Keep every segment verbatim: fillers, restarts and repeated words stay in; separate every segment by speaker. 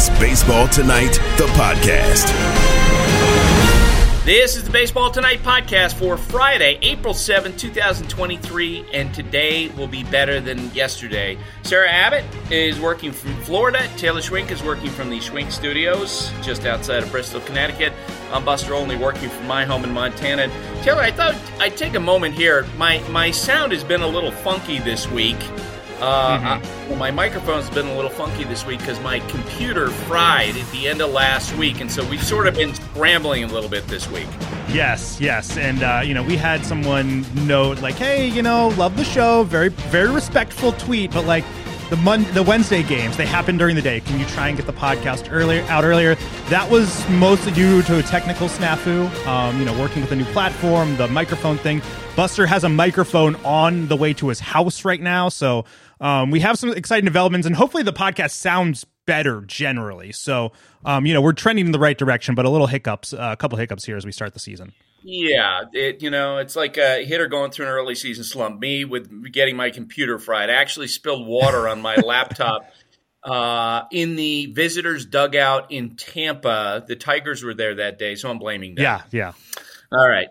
Speaker 1: is Baseball Tonight, the podcast.
Speaker 2: This is the Baseball Tonight podcast for Friday, April seventh, twenty twenty-three, and today will be better than yesterday. Sarah Abbott is working from Florida. Taylor Schwink is working from the Schwink Studios just outside of Bristol, Connecticut. I'm Buster Olney working from my home in Montana. Taylor, I thought I'd take a moment here. My, my sound has been a little funky this week. Uh, mm-hmm. I, well, my microphone's been a little funky this week because my computer fried at the end of last week, and so we've sort of been scrambling a little bit this week.
Speaker 3: Yes, yes, and uh, you know, we had someone note like, "Hey, you know, love the show, very, very respectful tweet, but like the Mon- the Wednesday games, they happen during the day. Can you try and get the podcast earlier out earlier?" That was mostly due to a technical snafu. Um, you know, working with a new platform, the microphone thing. Buster has a microphone on the way to his house right now, so. Um, we have some exciting developments, and hopefully the podcast sounds better generally. So, um, you know, we're trending in the right direction, but a little hiccups, uh, a couple hiccups here as we start the season.
Speaker 2: Yeah, it, you know, it's like a hitter going through an early season slump. Me with getting my computer fried. I actually spilled water on my laptop uh, in the visitors' dugout in Tampa. The Tigers were there that day, so I'm blaming them.
Speaker 3: Yeah, yeah.
Speaker 2: All right.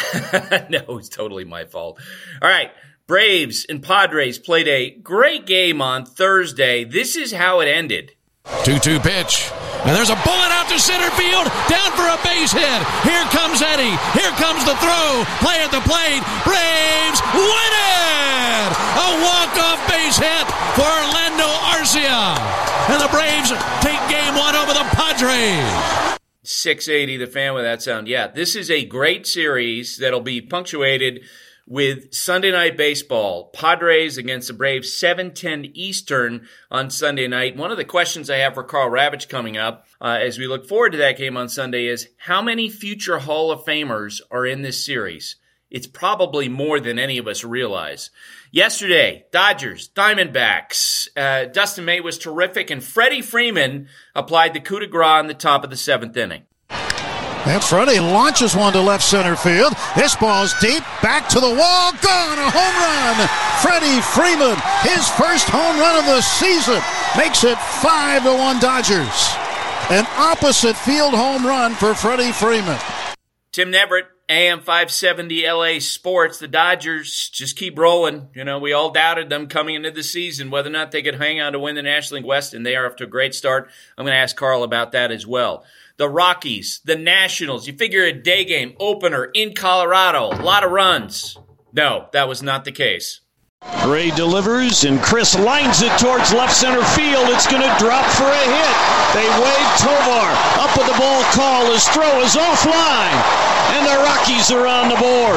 Speaker 2: No, it's totally my fault. All right. Braves and Padres played a great game on Thursday. This is how it ended.
Speaker 4: two two pitch. And there's a bullet out to center field. Down for a base hit. Here comes Eddie. Here comes the throw. Play at the plate. Braves win it! A walk-off base hit for Orlando Arcia. And the Braves take game one over the Padres.
Speaker 2: six eighty, the fan with that sound. Yeah, this is a great series that'll be punctuated with Sunday Night Baseball. Padres against the Braves, seven ten Eastern on Sunday night. One of the questions I have for Carl Ravitch coming up uh, as we look forward to that game on Sunday is, how many future Hall of Famers are in this series? It's probably more than any of us realize. Yesterday, Dodgers, Diamondbacks. Uh, Dustin May was terrific, and Freddie Freeman applied the coup de grace in the top of the seventh inning.
Speaker 5: And Freddie launches one to left center field. This ball's deep, back to the wall, gone, a home run. Freddie Freeman, his first home run of the season, makes it five to one Dodgers. An opposite field home run for Freddie Freeman.
Speaker 2: Tim Neverett, A M five seventy L A Sports. The Dodgers just keep rolling. You know, we all doubted them coming into the season, whether or not they could hang on to win the National League West, and they are off to a great start. I'm going to ask Carl about that as well. The Rockies, the Nationals, you figure a day game opener in Colorado, a lot of runs. No, that was not the case.
Speaker 6: Ray delivers, and Chris lines it towards left center field. It's going to drop for a hit. They wave Tovar up with the ball call. His throw is offline, and the Rockies are on the board.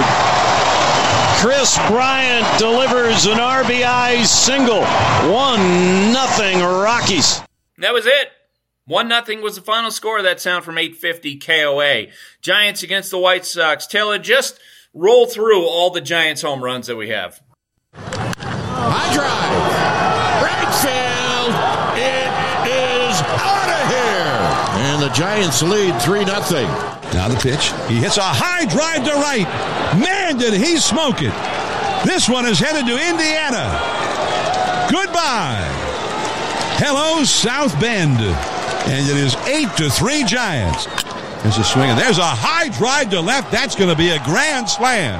Speaker 6: Chris Bryant delivers an R B I single. one nothing Rockies.
Speaker 2: That was it. one nothing was the final score of that sound from eight fifty K O A. Giants against the White Sox. Taylor, just roll through all the Giants home runs that we have.
Speaker 4: High drive. Right field. It is out of here.
Speaker 5: And the Giants lead three nothing.
Speaker 7: Now the pitch. He hits a high drive to right. Man, did he smoke it. This one is headed to Indiana. Goodbye. Hello, South Bend. And it is eight to three Giants. There's a swing, and there's a high drive to left. That's going to be a grand slam.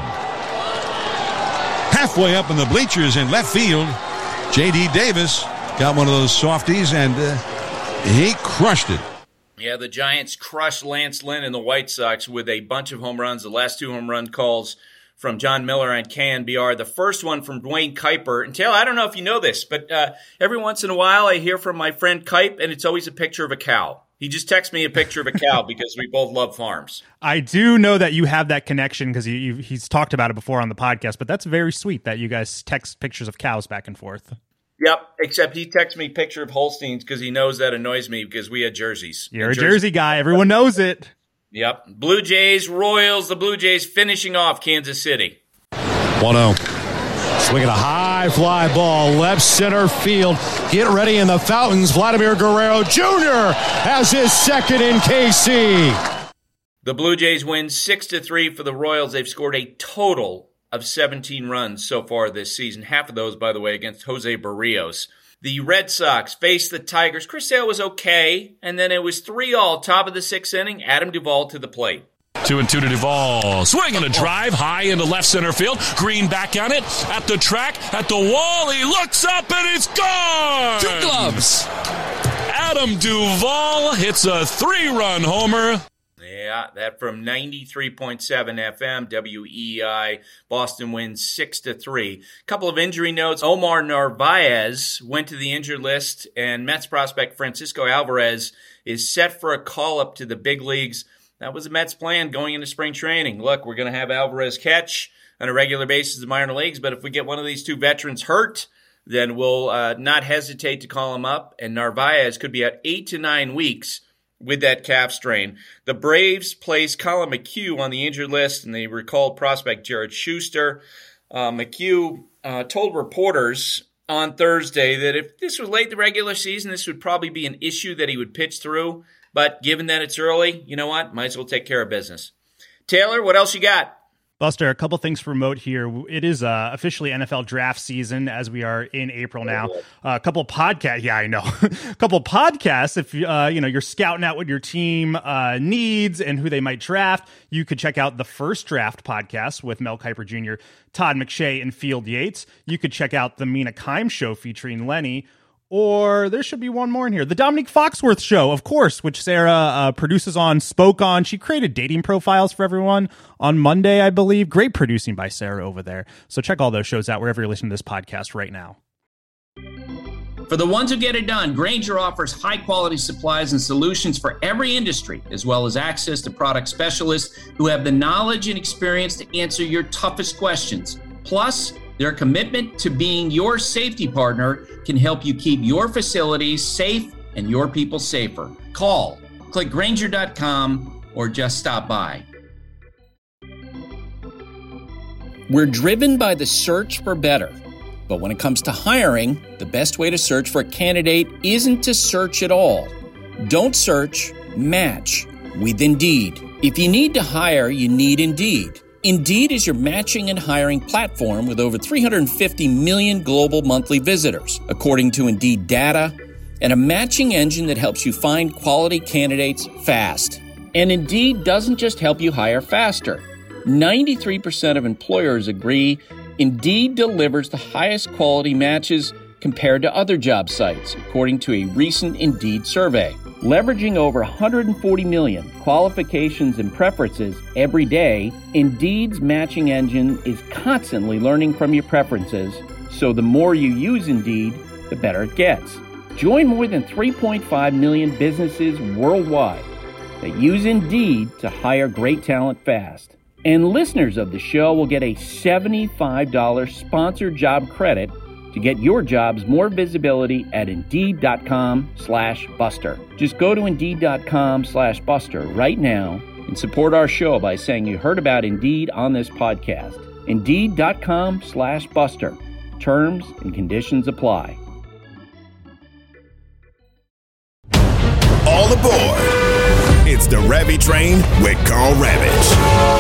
Speaker 7: Halfway up in the bleachers in left field, J D. Davis got one of those softies, and uh, he crushed it.
Speaker 2: Yeah, the Giants crushed Lance Lynn and the White Sox with a bunch of home runs. The last two home run calls from John Miller and K N B R. The first one from Dwayne Kuiper. And Taylor, I don't know if you know this, but uh, every once in a while I hear from my friend Kuip, and it's always a picture of a cow. He just texts me a picture of a cow because we both love farms.
Speaker 3: I do know that you have that connection because he's talked about it before on the podcast, but that's very sweet that you guys text pictures of cows back and forth.
Speaker 2: Yep, except he texts me a picture of Holsteins because he knows that annoys me because we had jerseys.
Speaker 3: You're a Jersey. Jersey guy. Everyone knows it.
Speaker 2: Yep. Blue Jays, Royals, the Blue Jays finishing off Kansas City.
Speaker 6: one oh. Swinging a high fly ball, left center field. Get ready in the fountains. Vladimir Guerrero Junior has his second in K C.
Speaker 2: The Blue Jays win six to three for the Royals. They've scored a total of seventeen runs so far this season. Half of those, by the way, against Jose Barrios. The Red Sox faced the Tigers. Chris Sale was okay, and then it was three all, top of the sixth inning. Adam Duvall to the plate.
Speaker 8: Two and two to Duvall. Swing and a drive high into left center field. Green back on it. At the track, at the wall. He looks up and it's gone.
Speaker 4: Two gloves.
Speaker 8: Adam Duvall hits a three-run homer.
Speaker 2: Yeah, that from ninety-three point seven F M, W E I. Boston wins six to three. Couple of injury notes. Omar Narvaez went to the injured list, and Mets prospect Francisco Alvarez is set for a call-up to the big leagues. That was the Mets' plan going into spring training. Look, we're going to have Alvarez catch on a regular basis in the minor leagues, but if we get one of these two veterans hurt, then we'll uh, not hesitate to call him up, and Narvaez could be at eight to nine weeks with that calf strain. The Braves placed Colin McHugh on the injured list, and they recalled prospect Jared Schuster. Uh, McHugh uh, told reporters on Thursday that if this was late in the regular season, this would probably be an issue that he would pitch through. But given that it's early, you know what? Might as well take care of business. Taylor, what else you got?
Speaker 3: Buster, a couple things to promote here. It is uh, officially N F L draft season as we are in April now. Uh, a couple podcasts. Yeah, I know. a couple podcasts. If uh, you know you're scouting out what your team uh, needs and who they might draft, you could check out the First Draft podcast with Mel Kiper Junior, Todd McShay, and Field Yates. You could check out the Mina Kimes show featuring Lenny. Or there should be one more in here. The Dominique Foxworth show, of course, which Sarah uh, produces on, spoke on. She created dating profiles for everyone on Monday, I believe. Great producing by Sarah over there. So check all those shows out wherever you're listening to this podcast right now.
Speaker 9: For the ones who get it done, Grainger offers high-quality supplies and solutions for every industry, as well as access to product specialists who have the knowledge and experience to answer your toughest questions. Plus, their commitment to being your safety partner can help you keep your facilities safe and your people safer. Call, click Grainger dot com, or just stop by. We're driven by the search for better. But when it comes to hiring, the best way to search for a candidate isn't to search at all. Don't search, match with Indeed. If you need to hire, you need Indeed. Indeed is your matching and hiring platform with over three hundred fifty million global monthly visitors, according to Indeed data, and a matching engine that helps you find quality candidates fast. And Indeed doesn't just help you hire faster. ninety-three percent of employers agree Indeed delivers the highest quality matches compared to other job sites, according to a recent Indeed survey. Leveraging over one hundred forty million qualifications and preferences every day, Indeed's matching engine is constantly learning from your preferences, so the more you use Indeed, the better it gets. Join more than three point five million businesses worldwide that use Indeed to hire great talent fast. And listeners of the show will get a seventy-five dollars sponsored job credit to get your jobs more visibility at Indeed.com slash Buster. Just go to Indeed.com slash Buster right now and support our show by saying you heard about Indeed on this podcast. Indeed.com slash Buster. Terms and conditions apply.
Speaker 1: All aboard. It's the Ravi Train with Carl Ravitch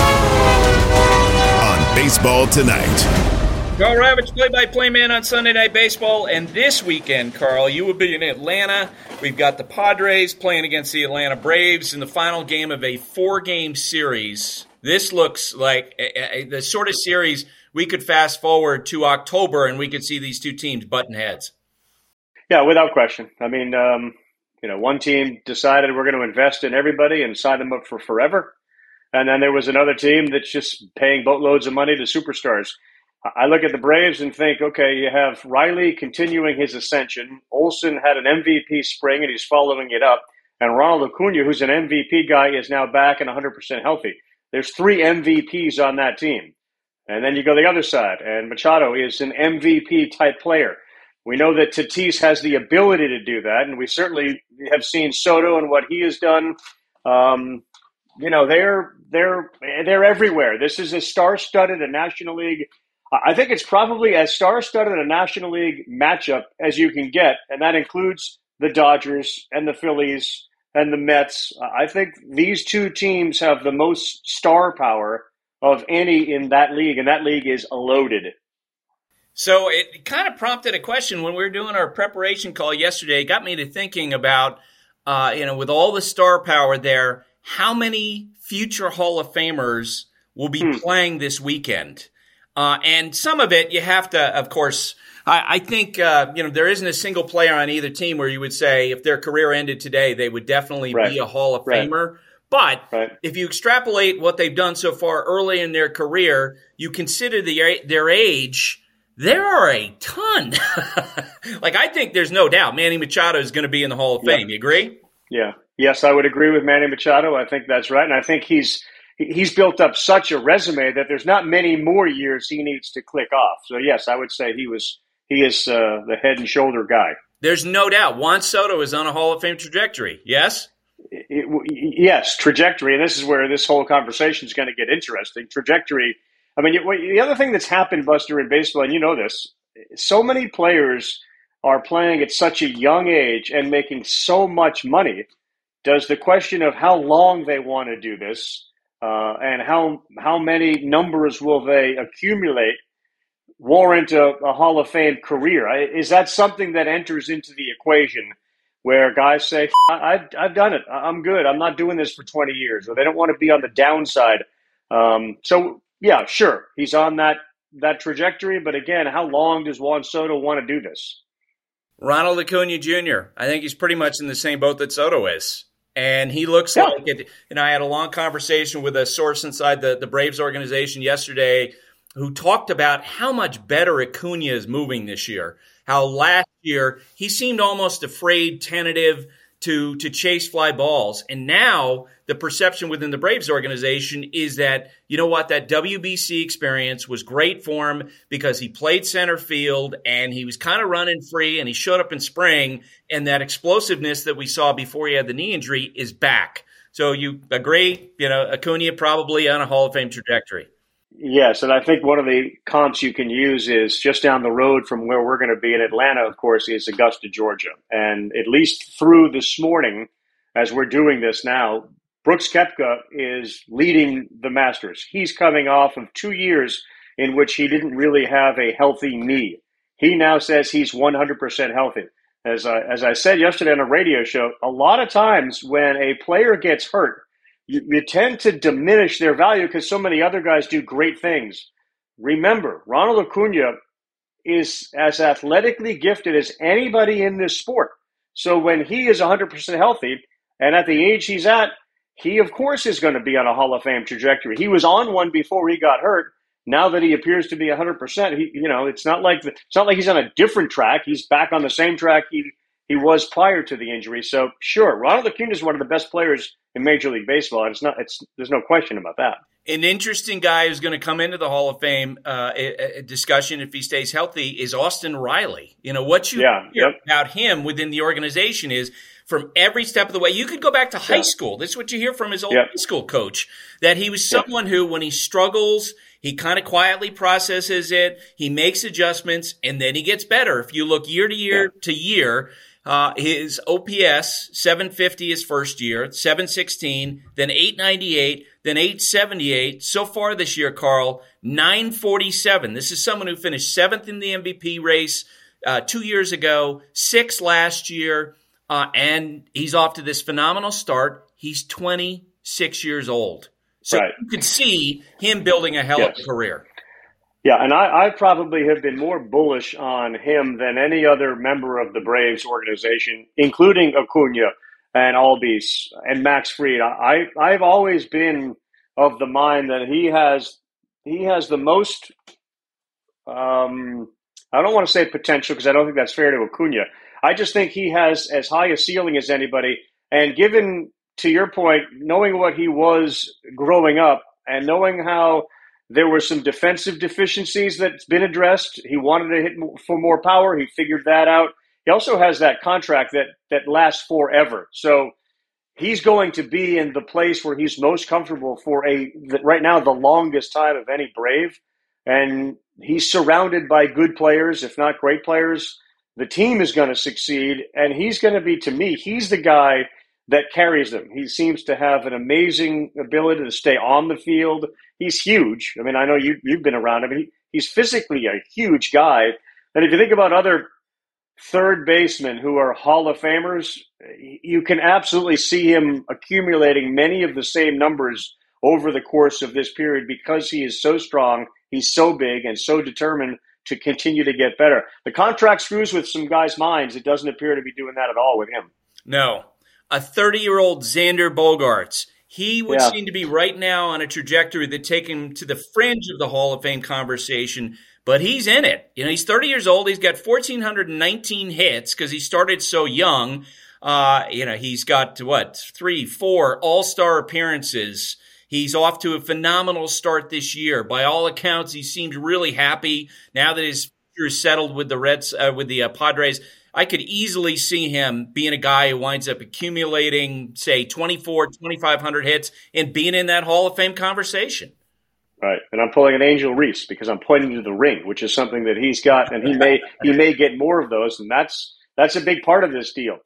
Speaker 1: on Baseball Tonight.
Speaker 2: Carl Ravitch, play-by-play man on Sunday Night Baseball. And this weekend, Carl, you will be in Atlanta. We've got the Padres playing against the Atlanta Braves in the final game of a four-game series. This looks like a, a, the sort of series we could fast forward to October and we could see these two teams button heads.
Speaker 10: Yeah, without question. I mean, um, you know, one team decided we're going to invest in everybody and sign them up for forever. And then there was another team that's just paying boatloads of money to superstars. I look at the Braves and think, okay, you have Riley continuing his ascension. Olsen had an M V P spring, and he's following it up. And Ronald Acuna, who's an M V P guy, is now back and one hundred percent healthy. There's three M V Ps on that team. And then you go the other side, and Machado is an M V P-type player. We know that Tatis has the ability to do that, and we certainly have seen Soto and what he has done. Um, you know, they're they're they're everywhere. This is a star-studded a National League. I think it's probably as star-studded a National League matchup as you can get, and that includes the Dodgers and the Phillies and the Mets. I think these two teams have the most star power of any in that league, and that league is loaded.
Speaker 2: So it kind of prompted a question when we were doing our preparation call yesterday. It got me to thinking about, uh, you know, with all the star power there, how many future Hall of Famers will be hmm. playing this weekend? Uh, and some of it you have to, of course, I, I think, uh, you know, there isn't a single player on either team where you would say if their career ended today, they would definitely right. be a Hall of right. Famer. But right. if you extrapolate what they've done so far early in their career, you consider the, their age, there are a ton. Like, I think there's no doubt Manny Machado is going to be in the Hall of yeah. Fame. You agree?
Speaker 10: Yeah. Yes, I would agree with Manny Machado. I think that's right. And I think he's he's built up such a resume that there's not many more years he needs to click off. So, yes, I would say he was he is uh, the head and shoulder guy.
Speaker 2: There's no doubt. Juan Soto is on a Hall of Fame trajectory. Yes?
Speaker 10: It, it, yes, trajectory. And this is where this whole conversation is going to get interesting. Trajectory. I mean, the other thing that's happened, Buster, in baseball, and you know this, so many players are playing at such a young age and making so much money. Does the question of how long they want to do this uh, and how how many numbers will they accumulate warrant a, a Hall of Fame career? Is that something that enters into the equation where guys say, I've, I've done it, I'm good, I'm not doing this for twenty years, or they don't want to be on the downside? Um, so, yeah, sure, he's on that that trajectory, but again, how long does Juan Soto want to do this?
Speaker 2: Ronald Acuna Junior I think he's pretty much in the same boat that Soto is. And he looks yeah. like it. And I had a long conversation with a source inside the, the Braves organization yesterday who talked about how much better Acuna is moving this year. How last year he seemed almost afraid, tentative to, to chase fly balls. And now the perception within the Braves organization is that, you know what, that W B C experience was great for him because he played center field and he was kind of running free and he showed up in spring, and that explosiveness that we saw before he had the knee injury is back. So you agree, you know, Acuna probably on a Hall of Fame trajectory.
Speaker 10: Yes, and I think one of the comps you can use is just down the road from where we're going to be in Atlanta, of course, is Augusta, Georgia. And at least through this morning, as we're doing this now, Brooks Koepka is leading the Masters. He's coming off of two years in which he didn't really have a healthy knee. He now says he's one hundred percent healthy. As I, as I said yesterday on a radio show, a lot of times when a player gets hurt, You, you tend to diminish their value because so many other guys do great things. Remember, Ronald Acuna is as athletically gifted as anybody in this sport. So when he is one hundred percent healthy, and at the age he's at, he, of course, is going to be on a Hall of Fame trajectory. He was on one before he got hurt. Now that he appears to be one hundred percent, he, you know, it's not like the, it's not like he's on a different track. He's back on the same track he he was prior to the injury. So, sure, Ronald Acuna is one of the best players in Major League Baseball. It's not. It's there's no question about that.
Speaker 2: An interesting guy who's going to come into the Hall of Fame uh, a, a discussion if he stays healthy is Austin Riley. You know what you
Speaker 10: yeah,
Speaker 2: hear
Speaker 10: yep.
Speaker 2: about him within the organization is from every step of the way. You could go back to high yeah. school. This is what you hear from his old
Speaker 10: yep.
Speaker 2: high school coach, that he was someone yep. who, when he struggles, he kind of quietly processes it. He makes adjustments, and then he gets better. If you look year to year yeah. to year. Uh, his O P S, seven fifty his first year, seven sixteen, then eight ninety-eight, then eight seventy-eight. So far this year, Carl, nine forty-seven. This is someone who finished seventh in the M V P race uh, two years ago, sixth last year, uh, and he's off to this phenomenal start. He's twenty-six years old. So
Speaker 10: right.
Speaker 2: you could see him building a hell
Speaker 10: yes.
Speaker 2: of a career.
Speaker 10: Yeah, and I, I probably have been more bullish on him than any other member of the Braves organization, including Acuna and Albies and Max Fried. I, I've always been of the mind that he has he has the most, um, I don't want to say potential because I don't think that's fair to Acuna. I just think he has as high a ceiling as anybody. And given, to your point, knowing what he was growing up and knowing how there were some defensive deficiencies that's been addressed. He wanted to hit for more power. He figured that out. He also has that contract that, that lasts forever. So he's going to be in the place where he's most comfortable for a right now the longest time of any Brave. And he's surrounded by good players, if not great players. The team is going to succeed. And he's going to be, to me, he's the guy that carries them. He seems to have an amazing ability to stay on the field. He's huge. I mean, I know you, you've been around him. He, he's physically a huge guy. And if you think about other third basemen who are Hall of Famers, you can absolutely see him accumulating many of the same numbers over the course of this period because he is so strong, he's so big, and so determined to continue to get better. The contract screws with some guys' minds. It doesn't appear to be doing that at all with him.
Speaker 2: No. A thirty-year-old Xander Bogaerts. He would
Speaker 10: yeah.
Speaker 2: seem to be right now on a trajectory that take him to the fringe of the Hall of Fame conversation, but he's in it. You know, he's thirty years old. He's got one thousand four hundred nineteen hits because he started so young. Uh, you know, he's got, what, three, four all-star appearances. He's off to a phenomenal start this year. By all accounts, he seems really happy now that his future is settled with the Reds, uh, with the uh, Padres. I could easily see him being a guy who winds up accumulating, say, twenty-four, twenty-five hundred hits and being in that Hall of Fame conversation.
Speaker 10: Right, and I'm pulling an Angel Reese because I'm pointing to the ring, which is something that he's got, and he may he may get more of those, and that's that's a big part of this deal.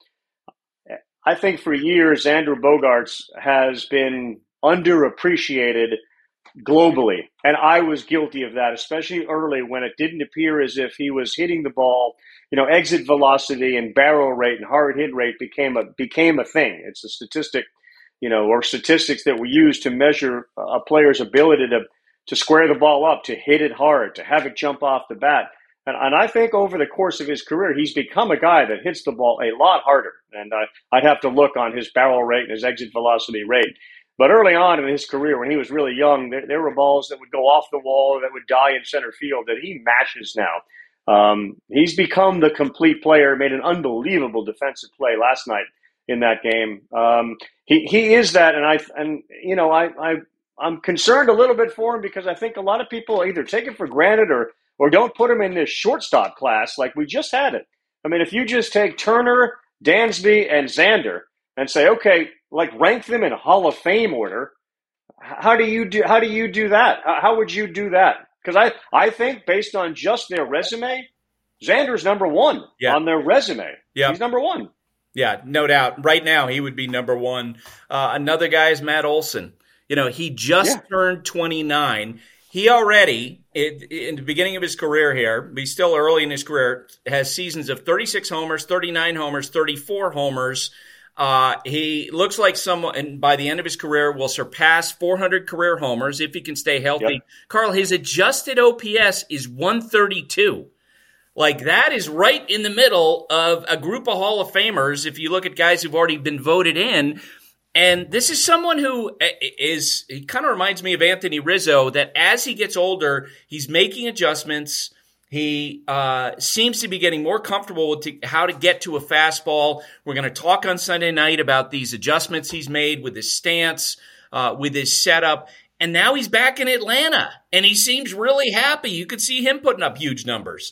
Speaker 10: I think for years, Xander Bogaerts has been underappreciated globally, and I was guilty of that, especially early when it didn't appear as if he was hitting the ball. You know, exit velocity and barrel rate and hard hit rate became a became a thing. It's a statistic, you know, or statistics that we use to measure a player's ability to to square the ball up, to hit it hard, to have it jump off the bat. And, and I think over the course of his career, he's become a guy that hits the ball a lot harder. And I, I'd have to look on his barrel rate and his exit velocity rate. But early on in his career, when he was really young, there, there were balls that would go off the wall, that would die in center field, that he mashes now. Um, he's become the complete player, made an unbelievable defensive play last night in that game. Um, he, he is that. And I, and, you know, I, I, I'm concerned a little bit for him because I think a lot of people either take it for granted or, or don't put him in this shortstop class like we just had it. I mean, if you just take Turner, Dansby, and Xander and say, okay, like rank them in Hall of Fame order, how do you do, how do you do that? How would you do that? Because I, I think based on just their resume, Xander's number one yeah. on their resume. Yeah. He's number one.
Speaker 2: Yeah, no doubt. Right now, he would be number one. Uh, another guy is Matt Olson. You know, he just yeah. turned twenty-nine. He already, it, in the beginning of his career here, he's still early in his career, has seasons of thirty-six homers, thirty-nine homers, thirty-four homers. Uh, he looks like someone, and by the end of his career, will surpass four hundred career homers if he can stay healthy. Yep. Carl, his adjusted O P S is one thirty-two. Like, that is right in the middle of a group of Hall of Famers if you look at guys who've already been voted in. And this is someone who is, he kind of reminds me of Anthony Rizzo, that as he gets older, he's making adjustments. He uh, seems to be getting more comfortable with t- how to get to a fastball. We're going to talk on Sunday night about these adjustments he's made with his stance, uh, with his setup. And now he's back in Atlanta, and he seems really happy. You could see him putting up huge numbers.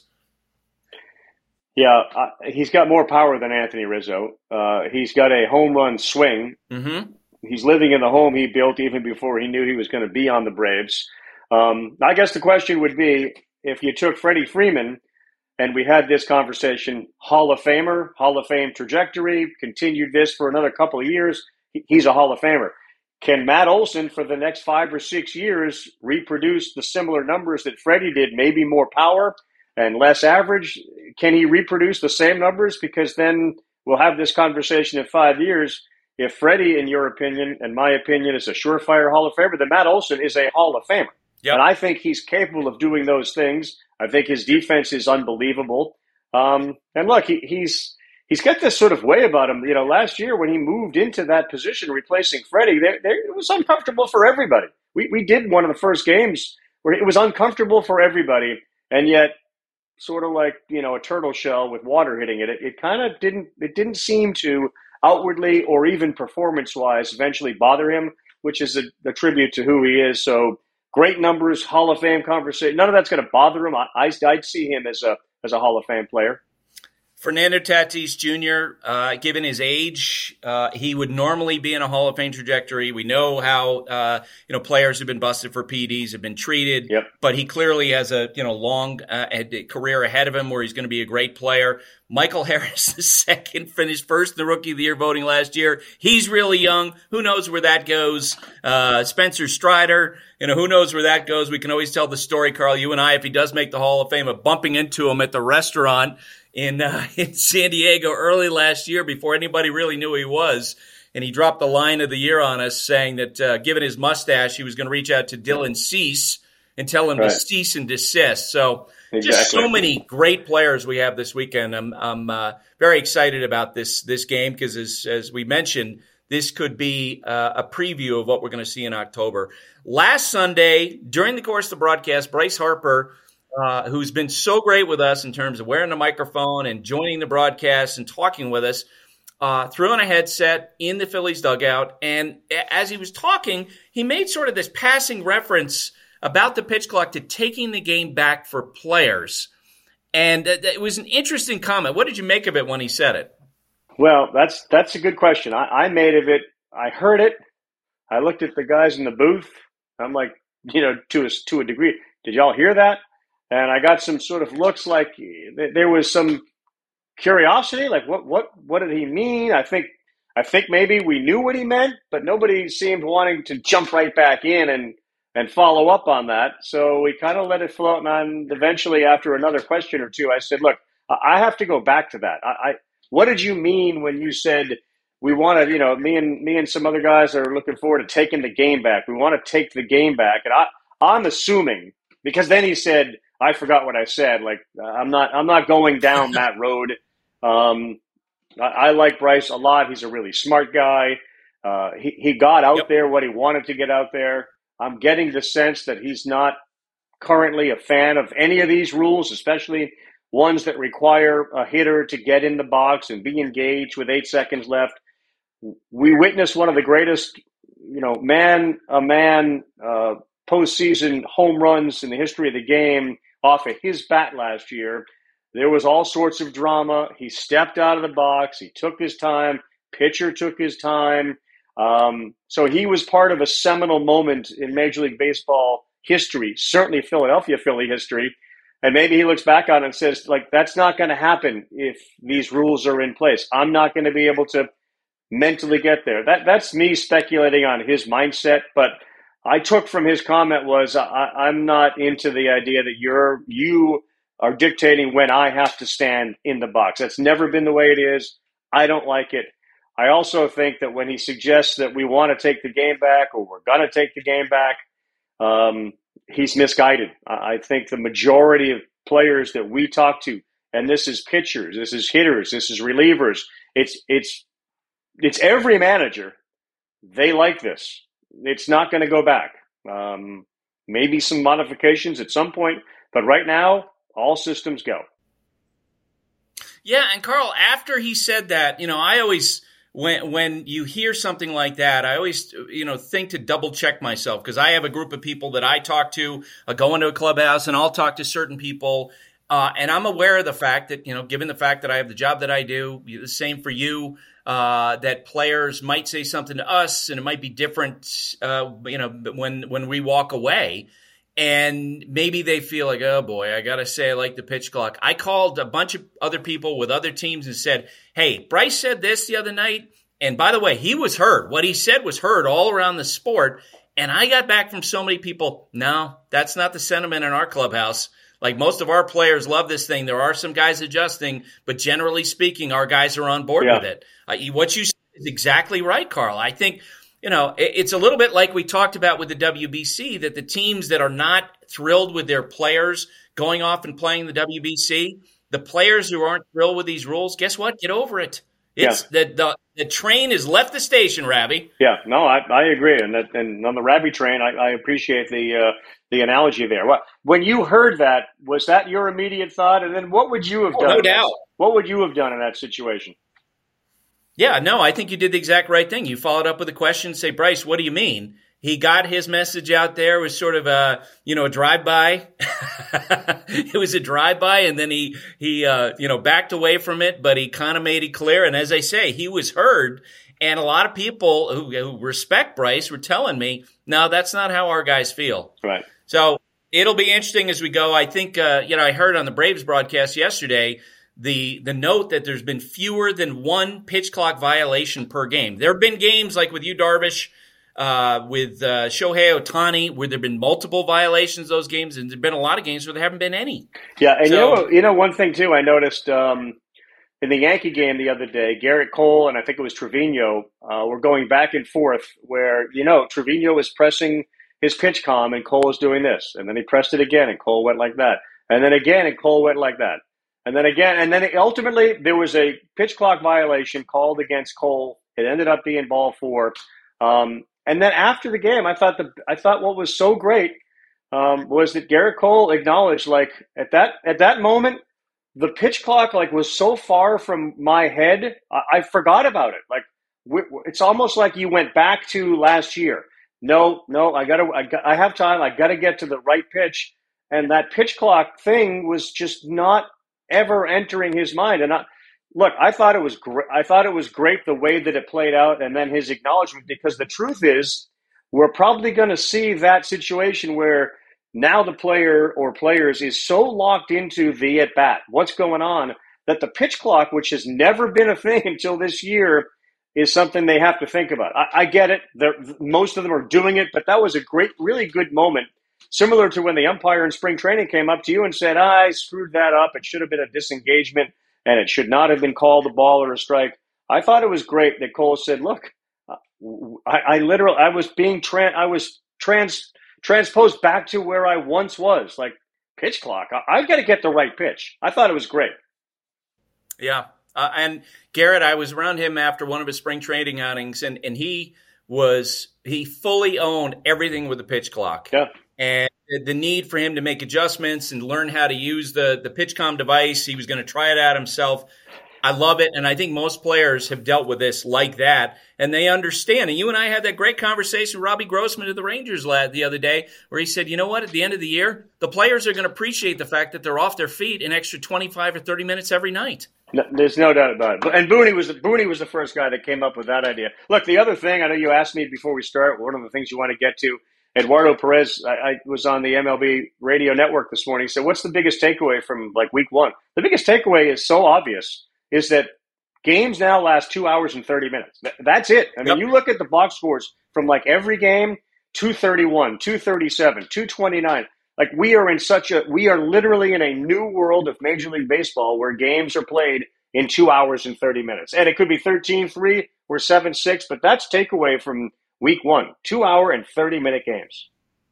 Speaker 10: Yeah, uh, he's got more power than Anthony Rizzo. Uh, he's got a home run swing. Mm-hmm. He's living in the home he built even before he knew he was going to be on the Braves. Um, I guess the question would be, if you took Freddie Freeman and we had this conversation, Hall of Famer, Hall of Fame trajectory, continued this for another couple of years, he's a Hall of Famer. Can Matt Olson for the next five or six years reproduce the similar numbers that Freddie did, maybe more power and less average? Can he reproduce the same numbers? Because then we'll have this conversation in five years. If Freddie, in your opinion, and my opinion, is a surefire Hall of Famer, then Matt Olson is a Hall of Famer. Yep. And I think he's capable of doing those things. I think his defense is unbelievable. Um, and look, he, he's he's got this sort of way about him. You know, last year when he moved into that position, replacing Freddie, they, they, it was uncomfortable for everybody. We we did one of the first games where it was uncomfortable for everybody, and yet, sort of like, you know, a turtle shell with water hitting it, it, it kind of didn't it didn't seem to outwardly or even performance-wise eventually bother him, which is a, a tribute to who he is. So. Great numbers, Hall of Fame conversation. None of that's going to bother him. I, I, I'd see him as a as a Hall of Fame player.
Speaker 2: Fernando Tatis Junior, uh, given his age, uh, he would normally be in a Hall of Fame trajectory. We know how uh, you know players who've been busted for P Ds have been treated,
Speaker 10: yep.
Speaker 2: but he clearly has a you know long uh, career ahead of him where he's going to be a great player. Michael Harris the second finished first in the Rookie of the Year voting last year. He's really young. Who knows where that goes? Uh, Spencer Strider you know, who knows where that goes. We can always tell the story, Carl, you and I, if he does make the Hall of Fame, of bumping into him at the restaurant in uh, in San Diego early last year before anybody really knew who he was. And he dropped the line of the year on us saying that uh, given his mustache, he was going to reach out to Dylan Cease and tell him right. to cease and desist. So exactly. just so many great players we have this weekend. I'm, I'm uh, very excited about this this game because, as, as we mentioned, this could be uh, a preview of what we're going to see in October. Last Sunday, during the course of the broadcast, Bryce Harper, uh, who's been so great with us in terms of wearing the microphone and joining the broadcast and talking with us, uh, threw on a headset in the Phillies dugout. And as he was talking, he made sort of this passing reference about the pitch clock to taking the game back for players. And it was an interesting comment. What did you make of it when he said it?
Speaker 10: Well, that's that's a good question. I, I made of it. I heard it. I looked at the guys in the booth. I'm like, you know, to a, to a degree, did y'all hear that? And I got some sort of looks like there was some curiosity, like what what what did he mean? I think I think maybe we knew what he meant, but nobody seemed wanting to jump right back in and and follow up on that. So we kind of let it float. And eventually, after another question or two, I said, look, I have to go back to that. I, I what did you mean when you said we want to, you know, me and me and some other guys are looking forward to taking the game back. We want to take the game back. And I, I'm assuming, because then he said, I forgot what I said. Like, I'm not, I'm not going down that road. Um, I, I like Bryce a lot. He's a really smart guy. Uh, he, he got out yep. there what he wanted to get out there. I'm getting the sense that he's not currently a fan of any of these rules, especially ones that require a hitter to get in the box and be engaged with eight seconds left. We witnessed one of the greatest, you know, man a man uh, postseason home runs in the history of the game off of his bat last year. There was all sorts of drama. He stepped out of the box. He took his time. Pitcher took his time. Um, so he was part of a seminal moment in Major League Baseball history, certainly Philadelphia Philly history. And maybe he looks back on it and says, like, that's not going to happen if these rules are in place. I'm not going to be able to mentally get there. That That's me speculating on his mindset. But I took from his comment was I, I'm not into the idea that you're you are dictating when I have to stand in the box. That's never been the way it is. I don't like it. I also think that when he suggests that we want to take the game back or we're going to take the game back, um, he's misguided. I think the majority of players that we talk to, and this is pitchers, this is hitters, this is relievers, it's it's it's every manager. They like this. It's not going to go back. Um, maybe some modifications at some point, but right now, all systems go.
Speaker 2: Yeah, and Carl, after he said that, you know, I always. When when you hear something like that, I always, you know, think to double check myself because I have a group of people that I talk to. I go into a clubhouse and I'll talk to certain people, uh, and I'm aware of the fact that, you know, given the fact that I have the job that I do, the same for you, uh, that players might say something to us and it might be different, uh, you know, when when we walk away. And maybe they feel like, oh, boy, I got to say I like the pitch clock. I called a bunch of other people with other teams and said, hey, Bryce said this the other night. And by the way, he was heard. What he said was heard all around the sport. And I got back from so many people, no, that's not the sentiment in our clubhouse. Like most of our players love this thing. There are some guys adjusting, but generally speaking, our guys are on board
Speaker 10: yeah.
Speaker 2: with it. Uh, what you said is exactly right, Carl. I think – you know, it's a little bit like we talked about with the W B C, that the teams that are not thrilled with their players going off and playing the W B C, the players who aren't thrilled with these rules, guess what? Get over it. It's yeah. the, the the train has left the station, Rabbi.
Speaker 10: Yeah, no, I, I agree. And that, and on the Rabbi train, I, I appreciate the uh, the analogy there. What, when you heard that, was that your immediate thought? And then what would you have
Speaker 2: oh,
Speaker 10: done?
Speaker 2: No doubt.
Speaker 10: What would you have done in that situation?
Speaker 2: Yeah, no, I think you did the exact right thing. You followed up with a question, say, Bryce, what do you mean? He got his message out there. It was sort of a, you know, a drive-by. It was a drive-by, and then he, he uh, you know, backed away from it, but he kind of made it clear. And as I say, he was heard. And a lot of people who, who respect Bryce were telling me, no, that's not how our guys feel.
Speaker 10: Right.
Speaker 2: So it'll be interesting as we go. I think, uh, you know, I heard on the Braves broadcast yesterday the the note that there's been fewer than one pitch clock violation per game. There have been games like with you, Darvish, uh, with uh, Shohei Ohtani, where there have been multiple violations those games, and there have been a lot of games where there haven't been any.
Speaker 10: Yeah, and
Speaker 2: so,
Speaker 10: you know, you know, one thing too, I noticed um, in the Yankee game the other day, Garrett Cole and I think it was Trevino uh, were going back and forth. Where you know Trevino was pressing his pitch com and Cole was doing this, and then he pressed it again and Cole went like that, and then again and Cole went like that, and then again, and then it, ultimately there was a pitch clock violation called against Cole. It ended up being ball four. Um, And then after the game, I thought the I thought what was so great um, was that Garrett Cole acknowledged, like at that at that moment, the pitch clock like was so far from my head, I, I forgot about it. Like w- w- it's almost like you went back to last year. No, no, I gotta, I, got, I have time. I gotta get to the right pitch, and that pitch clock thing was just not ever entering his mind. And I, Look, I thought it was great. I thought it was great the way that it played out, and then his acknowledgement. Because the truth is, we're probably going to see that situation where now the player or players is so locked into the at bat, what's going on, that the pitch clock, which has never been a thing until this year, is something they have to think about. I, I get it; They're, most of them are doing it, but that was a great, really good moment. Similar to when the umpire in spring training came up to you and said, "I screwed that up. It should have been a disengagement. And it should not have been called a ball or a strike." I thought it was great that Cole said, "Look, I, I literally, I was being trans, I was trans transposed back to where I once was. Like pitch clock, I, I've got to get the right pitch." I thought it was great.
Speaker 2: Yeah, uh, and Garrett, I was around him after one of his spring training outings, and and he was he fully owned everything with the pitch clock.
Speaker 10: Yeah,
Speaker 2: and the need for him to make adjustments and learn how to use the, the PitchCom device. He was going to try it out himself. I love it. And I think most players have dealt with this like that, and they understand. And you and I had that great conversation with Robbie Grossman of the Rangers lad the other day, where he said, you know what, at the end of the year, the players are going to appreciate the fact that they're off their feet an extra twenty-five or thirty minutes every night.
Speaker 10: No, there's no doubt about it. And Booney was, the, Booney was the first guy that came up with that idea. Look, the other thing, I know you asked me before we start, one of the things you want to get to, Eduardo Perez, I, I was on the M L B radio network this morning. He said, what's the biggest takeaway from like week one? The biggest takeaway is so obvious, is that games now last two hours and thirty minutes. That's it. I mean, yep. You look at the box scores from like every game, two thirty-one, two thirty-seven, two twenty-nine. Like we are in such a, we are literally in a new world of Major League Baseball where games are played in two hours and thirty minutes. And it could be thirteen three or seven six, but that's takeaway from week one, two hour and thirty minute games.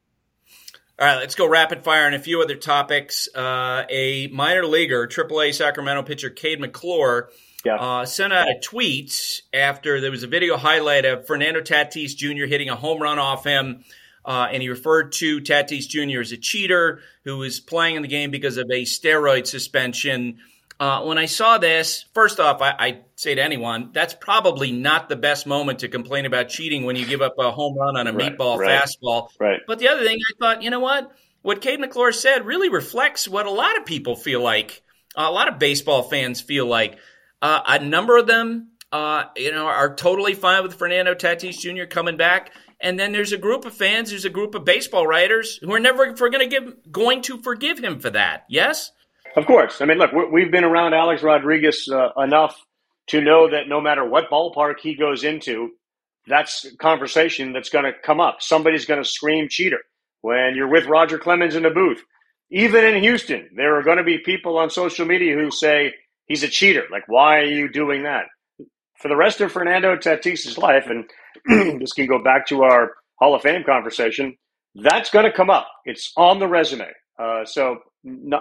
Speaker 2: All right, let's go rapid fire on a few other topics. Uh, a minor leaguer, triple A Sacramento pitcher Cade McClure, yeah. uh, sent out a tweet after there was a video highlight of Fernando Tatis Junior hitting a home run off him. Uh, and he referred to Tatis Junior as a cheater who was playing in the game because of a steroid suspension. Uh, when I saw this, first off, I, I say to anyone, that's probably not the best moment to complain about cheating when you give up a home run on a right, meatball
Speaker 10: right,
Speaker 2: fastball.
Speaker 10: Right.
Speaker 2: But the other thing, I thought, you know what? What Cade McClure said really reflects what a lot of people feel like. Uh, a lot of baseball fans feel like. Uh, a number of them, uh, you know, are totally fine with Fernando Tatis Junior coming back. And then there's a group of fans, there's a group of baseball writers who are never going to give, going to forgive him for that. Yes?
Speaker 10: Of course. I mean, look, we've been around Alex Rodriguez uh, enough to know that no matter what ballpark he goes into, that's a conversation that's going to come up. Somebody's going to scream cheater when you're with Roger Clemens in the booth. Even in Houston, there are going to be people on social media who say he's a cheater. Like, why are you doing that? For the rest of Fernando Tatis' life, and this can go back to our Hall of Fame conversation, that's going to come up. It's on the resume. Uh, so no,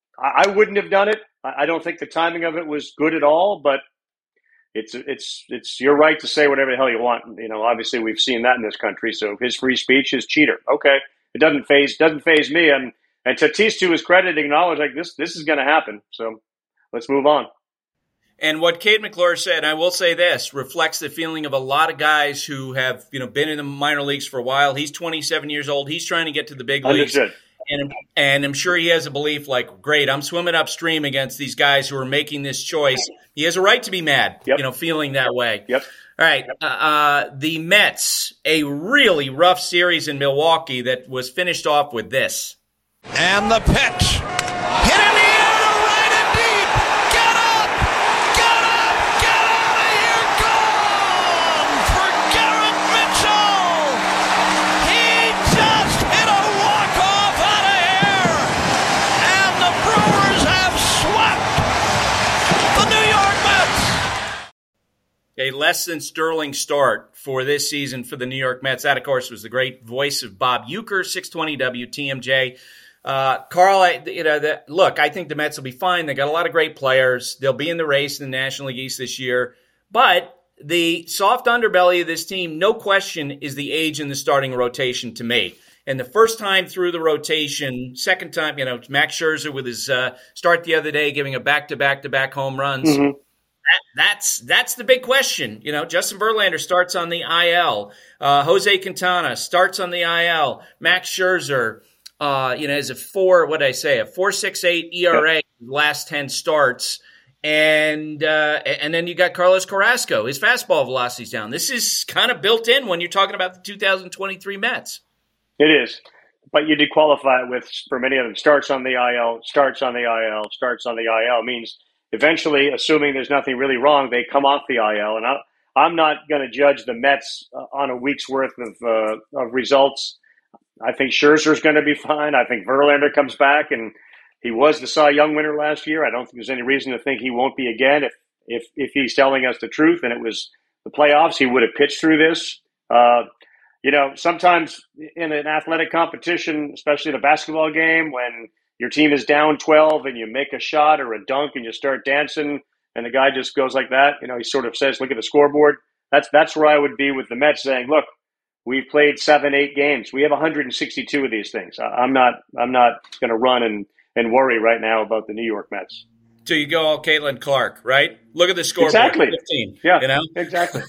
Speaker 10: I wouldn't have done it. I don't think the timing of it was good at all, but it's it's it's your right to say whatever the hell you want. You know, obviously we've seen that in this country. So his free speech is cheater. Okay, it doesn't phase doesn't phase me. And and Tatis, to his credit, acknowledged like this this is going to happen. So let's move on.
Speaker 2: And what Cade McClure said, I will say this, reflects the feeling of a lot of guys who have, you know, been in the minor leagues for a while. He's twenty-seven years old. He's trying to get to the big leagues.
Speaker 10: Understood.
Speaker 2: And, and I'm sure he has a belief like, great, I'm swimming upstream against these guys who are making this choice. He has a right to be mad,
Speaker 10: yep.
Speaker 2: you know, feeling that way.
Speaker 10: Yep.
Speaker 2: All right. Uh, uh, the Mets, a really rough series in Milwaukee that was finished off with this.
Speaker 7: And the pitch. Hit in the air to right and deep. Get up! Get up! Get out of here! Gone! For Garrett Mitchell!
Speaker 2: a less than sterling start for this season for the New York Mets. That, of course, was the great voice of Bob Uecker, six twenty W T M J. Uh, Carl, I, you know, the, look, I think the Mets will be fine. They got a lot of great players. They'll be in the race in the National League East this year. But the soft underbelly of this team, no question, is the age in the starting rotation to me. And the first time through the rotation, second time, you know, Max Scherzer with his uh, start the other day, giving a back-to-back-to-back home runs. Mm-hmm. That, that's that's the big question. You know, Justin Verlander starts on the I L. Uh, Jose Quintana starts on the I L. Max Scherzer, uh, you know, has a four, what did I say, a four point six eight E R A yep. last ten starts. And uh, and then you got Carlos Carrasco. His fastball velocity's down. This is kind of built in when you're talking about the two thousand twenty-three Mets.
Speaker 10: It is. But you did qualify it with, for many of them, starts on the I L, starts on the I L, starts on the I L. Means eventually, assuming there's nothing really wrong, they come off the I L. And I, I'm not going to judge the Mets uh, on a week's worth of, uh, of results. I think Scherzer's going to be fine. I think Verlander comes back, and he was the Cy Young winner last year. I don't think there's any reason to think he won't be again. If if if he's telling us the truth and it was the playoffs, he would have pitched through this. Uh, you know, sometimes in an athletic competition, especially in a basketball game, when your team is down twelve and you make a shot or a dunk and you start dancing and the guy just goes like that, you know, he sort of says, look at the scoreboard. That's that's where I would be with the Mets saying, look, we've played seven, eight games. We have one hundred sixty-two of these things. I'm not I'm not going to run and and worry right now about the New York Mets.
Speaker 2: So you go all Caitlin Clark, right? Look at the scoreboard.
Speaker 10: Exactly.
Speaker 2: fifteen,
Speaker 10: yeah,
Speaker 2: you know?
Speaker 10: exactly.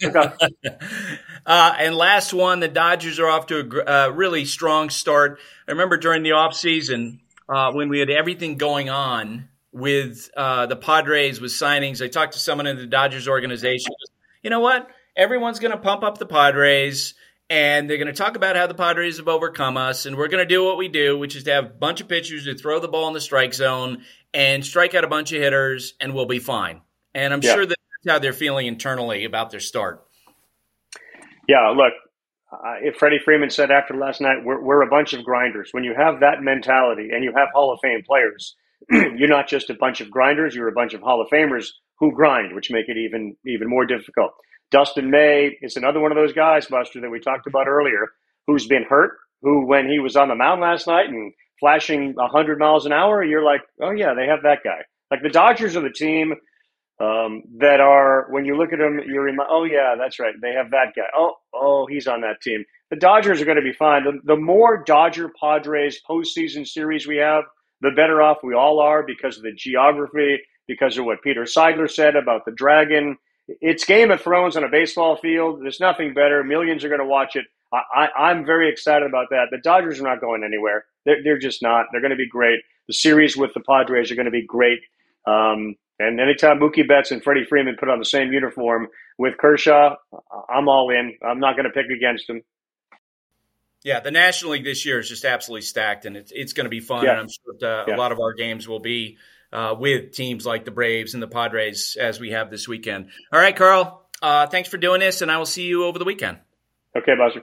Speaker 2: uh, and last one, the Dodgers are off to a uh, really strong start. I remember during the offseason uh, when we had everything going on with uh, the Padres with signings, I talked to someone in the Dodgers organization. You know what? Everyone's going to pump up the Padres. And they're going to talk about how the Padres have overcome us, and we're going to do what we do, which is to have a bunch of pitchers who throw the ball in the strike zone and strike out a bunch of hitters, and we'll be fine. And I'm yeah. sure that's how they're feeling internally about their start.
Speaker 10: Yeah, look, uh, if Freddie Freeman said after last night, we're, we're a bunch of grinders. When you have that mentality and you have Hall of Fame players, you're not just a bunch of grinders, you're a bunch of Hall of Famers who grind, which make it even even more difficult. Dustin May is another one of those guys, Buster, that we talked about earlier, who's been hurt, who when he was on the mound last night and flashing one hundred miles an hour, you're like, oh, yeah, they have that guy. Like the Dodgers are the team um, that are, when you look at them, you're in, oh, yeah, that's right, they have that guy. Oh, oh, he's on that team. The Dodgers are going to be fine. The, the more Dodger-Padres postseason series we have, the better off we all are because of the geography, because of what Peter Seidler said about the Dragon. It's Game of Thrones on a baseball field. There's nothing better. Millions are going to watch it. I, I, I'm very excited about that. The Dodgers are not going anywhere. They're, they're just not. They're going to be great. The series with the Padres are going to be great. Um, and anytime Mookie Betts and Freddie Freeman put on the same uniform with Kershaw, I'm all in. I'm not going to pick against them.
Speaker 2: Yeah, the National League this year is just absolutely stacked, and it's, it's going to be fun.
Speaker 10: Yeah.
Speaker 2: And I'm sure that, uh,
Speaker 10: yeah.
Speaker 2: a lot of our games will be Uh, with teams like the Braves and the Padres as we have this weekend. All right, Carl, uh, thanks for doing this, and I will see you over the weekend.
Speaker 10: Okay, Buster.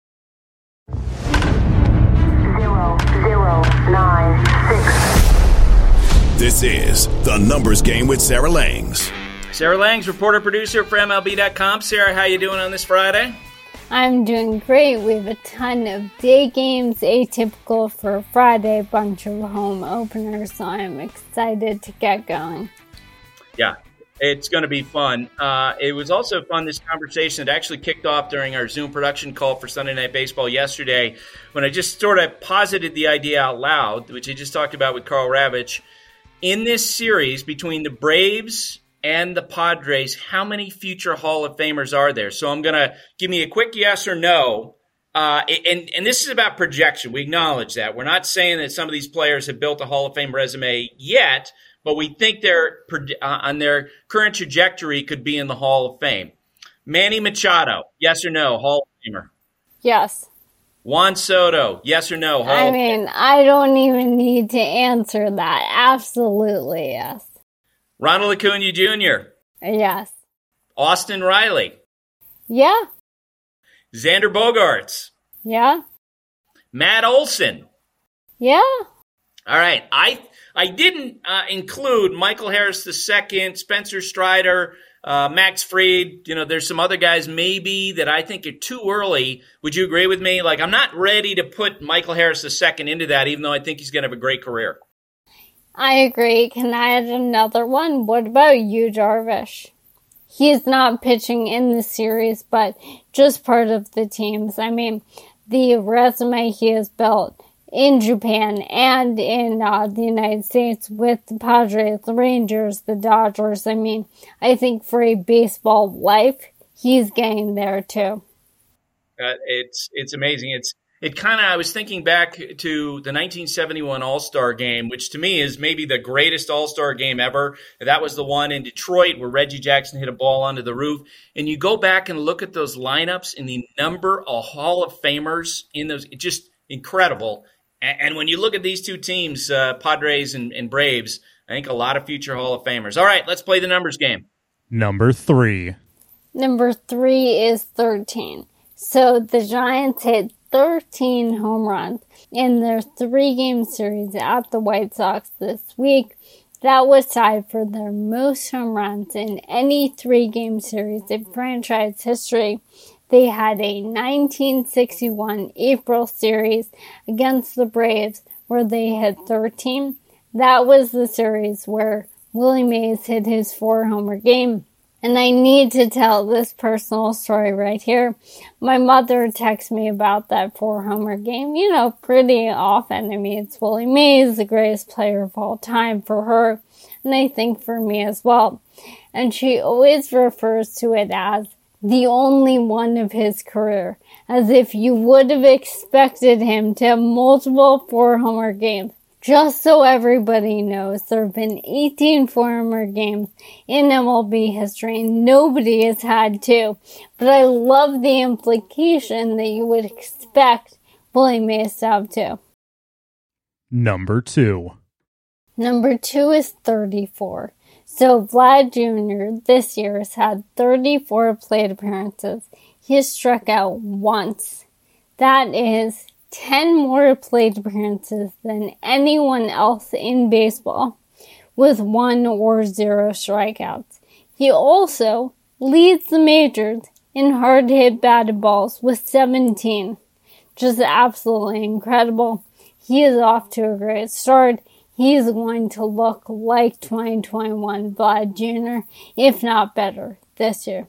Speaker 11: Zero, zero, nine, six.
Speaker 1: This is The Numbers Game with Sarah Langs.
Speaker 2: Sarah Langs, reporter-producer for M L B dot com. Sarah, how you doing on this Friday?
Speaker 12: I'm doing great. We have a ton of day games, atypical for a Friday, bunch of home openers, so I'm excited to get going.
Speaker 2: Yeah, it's going to be fun. Uh, it was also fun, this conversation that actually kicked off during our Zoom production call for Sunday Night Baseball yesterday, when I just sort of posited the idea out loud, which I just talked about with Karl Ravech. In this series between the Braves and the Padres, how many future Hall of Famers are there? So I'm going to give me a quick yes or no. Uh, and, and this is about projection. We acknowledge that. We're not saying that some of these players have built a Hall of Fame resume yet, but we think they're uh, on their current trajectory could be in the Hall of Fame. Manny Machado, yes or no, Hall of Famer?
Speaker 12: Yes.
Speaker 2: Juan Soto, yes or no, Hall
Speaker 12: I
Speaker 2: of
Speaker 12: mean,
Speaker 2: Famer?
Speaker 12: I don't even need to answer that. Absolutely, yes.
Speaker 2: Ronald Acuna Junior
Speaker 12: Yes.
Speaker 2: Austin Riley.
Speaker 12: Yeah.
Speaker 2: Xander Bogaerts.
Speaker 12: Yeah.
Speaker 2: Matt Olson.
Speaker 12: Yeah.
Speaker 2: All right. I I didn't uh, include Michael Harris the Second, Spencer Strider, Uh, Max Fried, you know, there's some other guys maybe that I think are too early. Would you agree with me? Like, I'm not ready to put Michael Harris the second into that, even though I think he's going to have a great career.
Speaker 12: I agree. Can I add another one? What about Yu Darvish? He's not pitching in the series, but just part of the teams. I mean, the resume he has built in Japan and in uh, the United States with the Padres, the Rangers, the Dodgers. I mean, I think for a baseball life, he's getting there too.
Speaker 2: Uh, it's it's amazing. It's it kind of. I was thinking back to the nineteen seventy-one All-Star Game, which to me is maybe the greatest All-Star game ever. That was the one in Detroit where Reggie Jackson hit a ball onto the roof. And you go back and look at those lineups and the number of Hall of Famers in those, it's just incredible. And when you look at these two teams, uh, Padres and, and Braves, I think a lot of future Hall of Famers. All right, let's play the numbers game.
Speaker 3: Number three.
Speaker 12: Number three is thirteen. So the Giants hit thirteen home runs in their three-game series at the White Sox this week. That was tied for their most home runs in any three-game series in franchise history. They had a nineteen sixty-one April series against the Braves where they hit thirteen. That was the series where Willie Mays hit his four-homer game. And I need to tell this personal story right here. My mother texts me about that four-homer game, you know, pretty often. I mean, it's Willie Mays, the greatest player of all time for her, and I think for me as well. And she always refers to it as the only one of his career, as if you would have expected him to have multiple four-homer games. Just so everybody knows, there have been eighteen four-homer games in M L B history, and nobody has had two. But I love the implication that you would expect Willie Mays to have two.
Speaker 3: Number two.
Speaker 12: Number two is thirty-four. So Vlad Junior this year has had thirty-four plate appearances. He has struck out once. That is ten more plate appearances than anyone else in baseball, with one or zero strikeouts. He also leads the majors in hard-hit batted balls with seventeen. Just absolutely incredible. He is off to a great start. He's going to look like twenty twenty-one Vlad Junior, if not better, this year.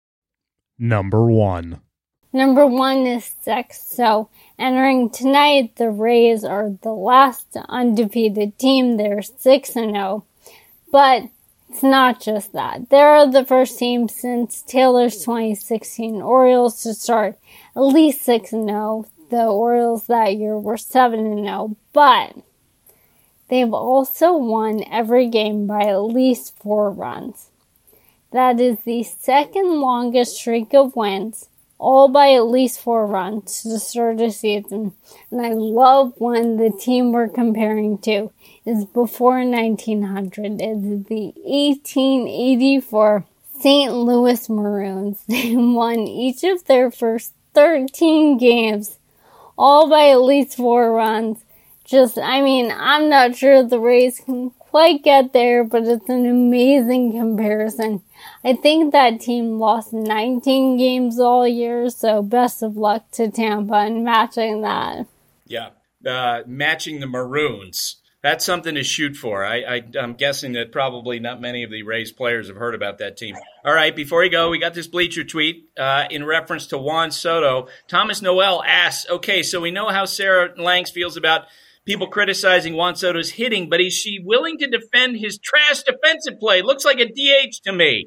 Speaker 3: Number one.
Speaker 12: Number one is six. So entering tonight, the Rays are the last undefeated team. They're six and oh. But it's not just that. They're the first team since Taylor's twenty sixteen Orioles to start at least six and oh. The Orioles that year were seven and oh. But they've also won every game by at least four runs. That is the second longest streak of wins, all by at least four runs to start a season. And I love when the team we're comparing to is before nineteen hundred. It's the eighteen eighty-four Saint Louis Maroons. They won each of their first thirteen games, all by at least four runs. Just, I mean, I'm not sure the Rays can quite get there, but it's an amazing comparison. I think that team lost nineteen games all year, so best of luck to Tampa in matching that.
Speaker 2: Yeah, uh, matching the Maroons. That's something to shoot for. I, I, I'm guessing that probably not many of the Rays players have heard about that team. All right, before we go, we got this Bleacher tweet uh, in reference to Juan Soto. Thomas Noel asks, okay, so we know how Sarah Langs feels about people criticizing Juan Soto's hitting, but is she willing to defend his trash defensive play? Looks like a D H to me.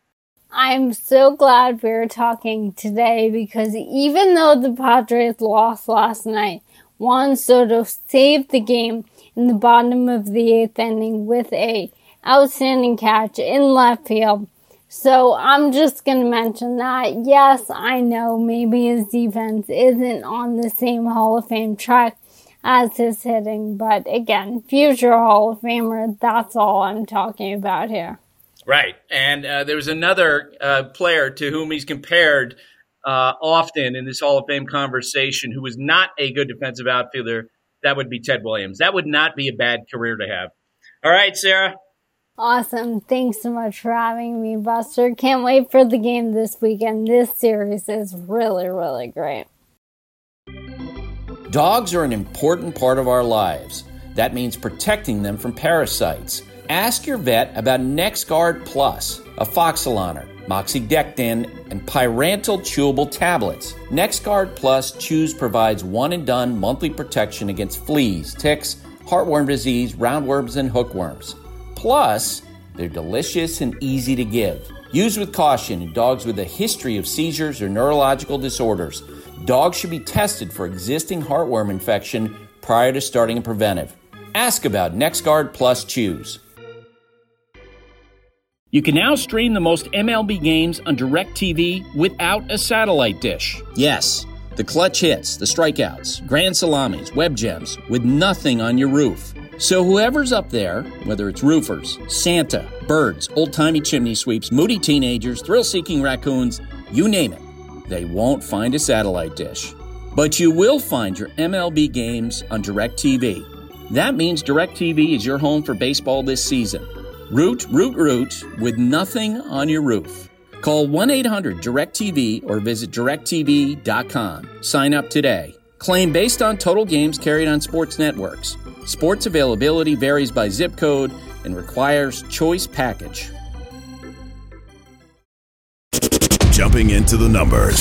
Speaker 12: I'm so glad we're talking today because even though the Padres lost last night, Juan Soto saved the game in the bottom of the eighth inning with a outstanding catch in left field. So I'm just going to mention that. Yes, I know maybe his defense isn't on the same Hall of Fame track as his hitting, but again, future Hall of Famer, that's all I'm talking about here.
Speaker 2: Right, and uh, there was another uh, player to whom he's compared uh, often in this Hall of Fame conversation who was not a good defensive outfielder. That would be Ted Williams. That would not be a bad career to have. All right, Sarah,
Speaker 12: Awesome. Thanks so much for having me, Buster. Can't wait for the game this weekend. This series is really, really great.
Speaker 9: Dogs are an important part of our lives. That means protecting them from parasites. Ask your vet about NexGard Plus, Afoxolaner, Moxidectin, and Pyrantel chewable tablets. NexGard Plus Chews provides one-and-done monthly protection against fleas, ticks, heartworm disease, roundworms, and hookworms. Plus, they're delicious and easy to give. Use with caution in dogs with a history of seizures or neurological disorders. Dogs should be tested for existing heartworm infection prior to starting a preventive. Ask about NexGard Plus Chews. You can now stream the most M L B games on DirecTV without a satellite dish. Yes, the clutch hits, the strikeouts, grand salamis, web gems, with nothing on your roof. So whoever's up there, whether it's roofers, Santa, birds, old-timey chimney sweeps, moody teenagers, thrill-seeking raccoons, you name it, they won't find a satellite dish. But you will find your M L B games on DirecTV. That means DirecTV is your home for baseball this season. Root, root, root with nothing on your roof. Call one eight hundred direct T V or visit direct T V dot com. Sign up today. Claim based on total games carried on sports networks. Sports availability varies by zip code and requires choice package.
Speaker 1: Jumping into the numbers.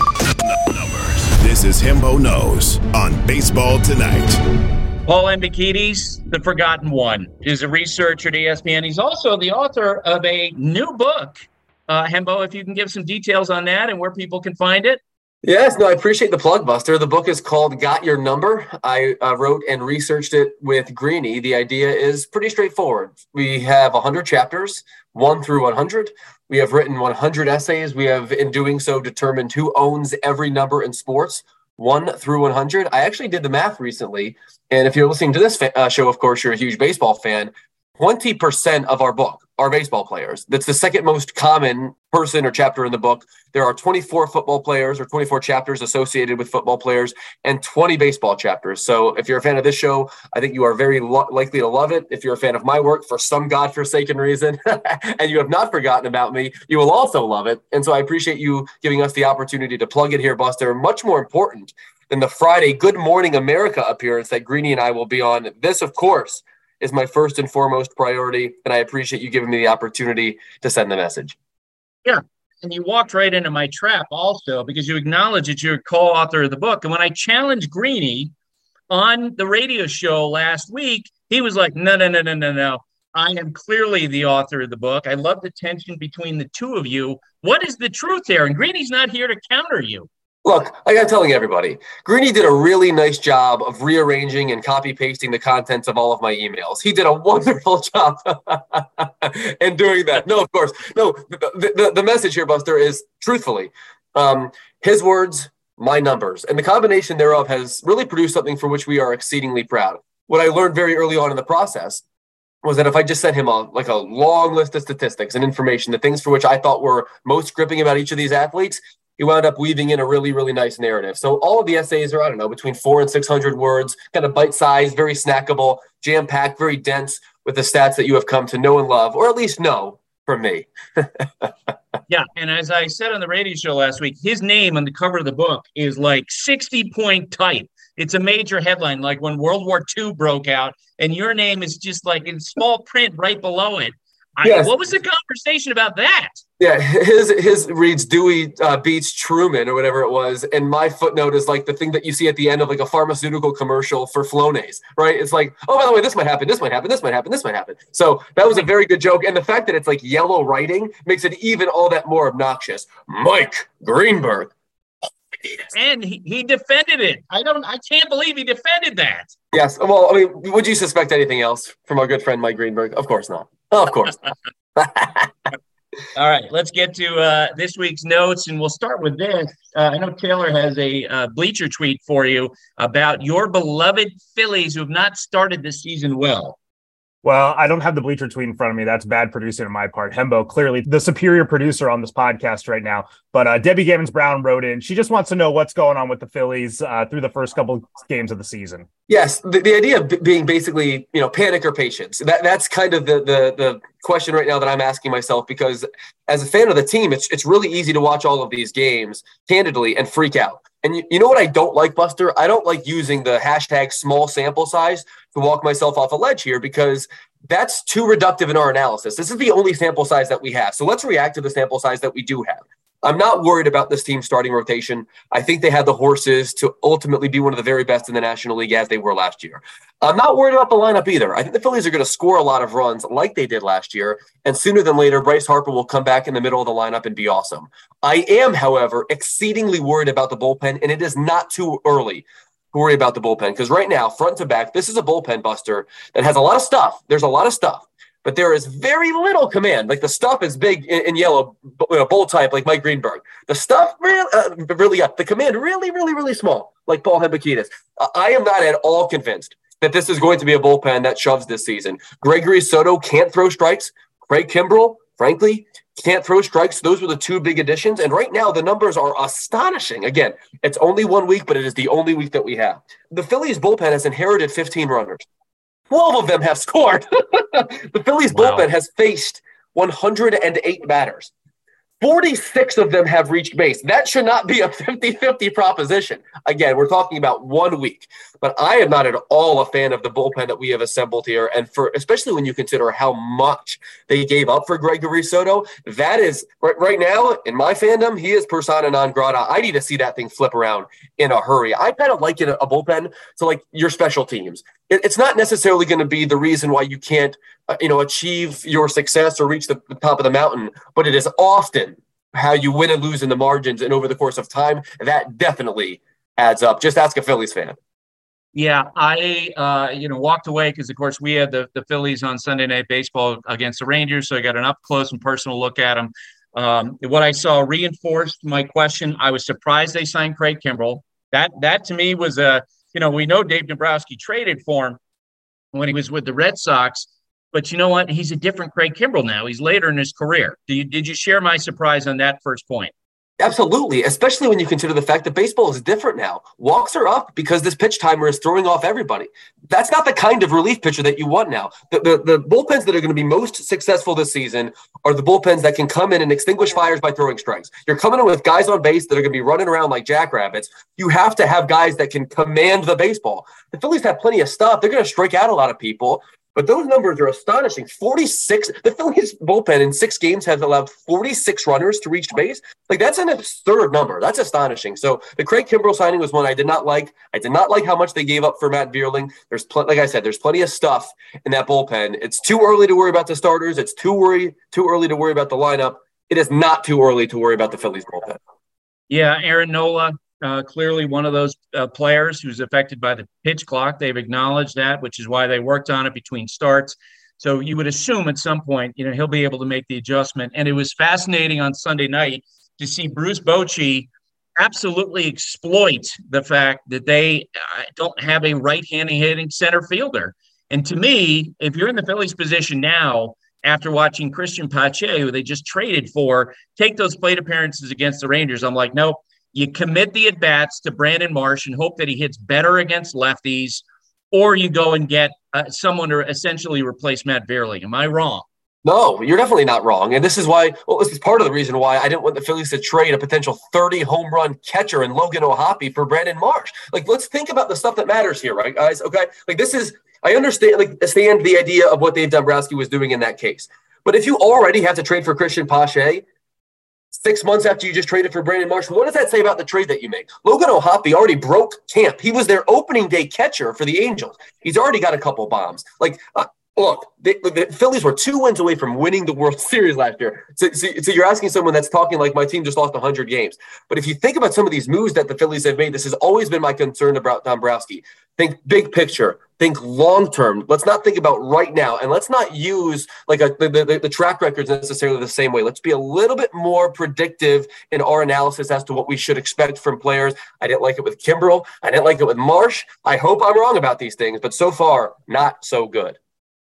Speaker 1: This is Hembo Knows on Baseball Tonight.
Speaker 2: Paul Hembekides, The Forgotten One, is a researcher at E S P N. He's also the author of a new book. Uh, Hembo, if you can give some details on that and where people can find it.
Speaker 13: Yes, no, I appreciate the plug, Buster. The book is called Got Your Number. I uh, wrote and researched it with Greeny. The idea is pretty straightforward. We have one hundred chapters, one through one hundred. We have written one hundred essays. We have, in doing so, determined who owns every number in sports, one through one hundred. I actually did the math recently. And if you're listening to this fa- uh, show, of course, you're a huge baseball fan. twenty percent of our book are baseball players. That's the second most common person or chapter in the book. There are twenty-four football players or twenty-four chapters associated with football players and twenty baseball chapters. So if you're a fan of this show, I think you are very lo- likely to love it. If you're a fan of my work for some godforsaken reason and you have not forgotten about me, you will also love it. And so I appreciate you giving us the opportunity to plug it here, Buster. Much more important than the Friday Good Morning America appearance that Greeny and I will be on. This, of course, is my first and foremost priority, and I appreciate you giving me the opportunity to send the message.
Speaker 2: Yeah, and you walked right into my trap also because you acknowledge that you're a co-author of the book. And when I challenged Greeny on the radio show last week, he was like, no, no, no, no, no, no. I am clearly the author of the book. I love the tension between the two of you. What is the truth there? And Greeny's not here to counter you.
Speaker 13: Look, like I'm telling everybody, Greeny did a really nice job of rearranging and copy-pasting the contents of all of my emails. He did a wonderful job in doing that. No, of course. No, the, the, the message here, Buster, is truthfully, um, his words, my numbers, and the combination thereof has really produced something for which we are exceedingly proud. What I learned very early on in the process was that if I just sent him a like a long list of statistics and information, the things for which I thought were most gripping about each of these athletes, he wound up weaving in a really, really nice narrative. So all of the essays are, I don't know, between four and six hundred words, kind of bite-sized, very snackable, jam-packed, very dense with the stats that you have come to know and love, or at least know from me.
Speaker 2: Yeah, and as I said on the radio show last week, his name on the cover of the book is like sixty-point type. It's a major headline, like when World War Two broke out, and your name is just like in small print right below it. I, yes. What was the conversation about that?
Speaker 13: Yeah, his his reads Dewey uh, beats Truman or whatever it was, and my footnote is like the thing that you see at the end of like a pharmaceutical commercial for Flonase, right? It's like, oh, by the way, this might happen, this might happen, this might happen, this might happen. So that was a very good joke, and the fact that it's like yellow writing makes it even all that more obnoxious. Mike Greenberg.
Speaker 2: And he, he defended it. I don't. I can't believe he defended that.
Speaker 13: Yes. Well, I mean, would you suspect anything else from our good friend Mike Greenberg? Of course not. Oh, of course not.
Speaker 2: All right, let's get to uh, this week's notes, and we'll start with this. Uh, I know Taylor has a uh, Bleacher tweet for you about your beloved Phillies who have not started this season well.
Speaker 14: Well, I don't have the Bleacher tweet in front of me. That's bad producing on my part. Hembo, clearly the superior producer on this podcast right now. But uh, Debbie Gammons-Brown wrote in. She just wants to know what's going on with the Phillies uh, through the first couple games of the season.
Speaker 13: Yes, the, the idea of b- being basically, you know, panic or patience. That that's kind of the, the the question right now that I'm asking myself, because as a fan of the team, it's it's really easy to watch all of these games candidly and freak out. And you, you know what I don't like, Buster? I don't like using the hashtag small sample size to walk myself off a ledge here, because that's too reductive in our analysis. This is the only sample size that we have. So let's react to the sample size that we do have. I'm not worried about this team's starting rotation. I think they had the horses to ultimately be one of the very best in the National League, as they were last year. I'm not worried about the lineup either. I think the Phillies are going to score a lot of runs like they did last year, and sooner than later, Bryce Harper will come back in the middle of the lineup and be awesome. I am, however, exceedingly worried about the bullpen, and it is not too early to worry about the bullpen, because right now, front to back, this is a bullpen, Buster, that has a lot of stuff. There's a lot of stuff. But there is very little command. Like the stuff is big in, in yellow, you know, bold type, like Mike Greenberg. The stuff really, uh, really up. The command really, really, really small, like Paul Hembekides. Uh, I am not at all convinced that this is going to be a bullpen that shoves this season. Gregory Soto can't throw strikes. Craig Kimbrell, frankly, can't throw strikes. Those were the two big additions. And right now, the numbers are astonishing. Again, it's only one week, but it is the only week that we have. The Phillies bullpen has inherited fifteen runners. twelve of them have scored. The Phillies
Speaker 8: Wow.
Speaker 13: bullpen has faced one hundred eight batters. forty-six of them have reached base. That should not be a fifty-fifty proposition. Again, we're talking about one week. But I am not at all a fan of the bullpen that we have assembled here. And for especially when you consider how much they gave up for Gregory Soto, that is right, right now in my fandom, he is persona non grata. I need to see that thing flip around in a hurry. I kind of like it a bullpen to like your special teams. It, it's not necessarily going to be the reason why you can't, uh, you know, achieve your success or reach the, the top of the mountain, but it is often how you win and lose in the margins and over the course of time. That definitely adds up. Just ask a Phillies fan.
Speaker 2: Yeah, I uh, you know walked away because, of course, we had the, the Phillies on Sunday Night Baseball against the Rangers, so I got an up-close and personal look at them. Um, what I saw reinforced my question. I was surprised they signed Craig Kimbrell. That, that to me was a – you know, we know Dave Dombrowski traded for him when he was with the Red Sox, but you know what? He's a different Craig Kimbrell now. He's later in his career. Did you, did you share my surprise on that first point?
Speaker 13: Absolutely, especially when you consider the fact that baseball is different now. Walks are up because this pitch timer is throwing off everybody. That's not the kind of relief pitcher that you want now. The, the, the bullpens that are going to be most successful this season are the bullpens that can come in and extinguish fires by throwing strikes. You're coming in with guys on base that are going to be running around like jackrabbits. You have to have guys that can command the baseball. The Phillies have plenty of stuff. They're going to strike out a lot of people. But those numbers are astonishing. forty-six The Phillies bullpen in six games has allowed forty-six runners to reach base. Like, that's an absurd number. That's astonishing. So the Craig Kimbrell signing was one I did not like. I did not like how much they gave up for Matt Vierling. There's pl- like I said, there's plenty of stuff in that bullpen. It's too early to worry about the starters. It's too worry too early to worry about the lineup. It is not too early to worry about the Phillies bullpen.
Speaker 2: Yeah, Aaron Nola. Uh, clearly one of those uh, players who's affected by the pitch clock. They've acknowledged that, which is why they worked on it between starts. So you would assume at some point, you know, he'll be able to make the adjustment. And it was fascinating on Sunday night to see Bruce Bochy absolutely exploit the fact that they uh, don't have a right-handed hitting center fielder. And to me, if you're in the Phillies position now, after watching Christian Pache, who they just traded for, take those plate appearances against the Rangers, I'm like, nope. You commit the at-bats to Brandon Marsh and hope that he hits better against lefties, or you go and get uh, someone to essentially replace Matt Vierling. Am I wrong?
Speaker 13: No, you're definitely not wrong. And this is why, well, this is part of the reason why I didn't want the Phillies to trade a potential thirty home run catcher in Logan O'Hoppe for Brandon Marsh. Like, let's think about the stuff that matters here, right, guys? Okay. Like, this is, I understand, like, understand the idea of what Dave Dombrowski was doing in that case. But if you already have to trade for Christian Pache six months after you just traded for Brandon Marsh, what does that say about the trade that you make? Logan O'Hoppe already broke camp. He was their opening day catcher for the Angels. He's already got a couple bombs. Like, uh, look, they, the Phillies were two wins away from winning the World Series last year. So, so, so you're asking someone that's talking like my team just lost one hundred games. But if you think about some of these moves that the Phillies have made, this has always been my concern about Dombrowski. Think big picture. Think long-term. Let's not think about right now. And let's not use like a, the, the, the track records necessarily the same way. Let's be a little bit more predictive in our analysis as to what we should expect from players. I didn't like it with Kimbrell. I didn't like it with Marsh. I hope I'm wrong about these things, but so far, not so good.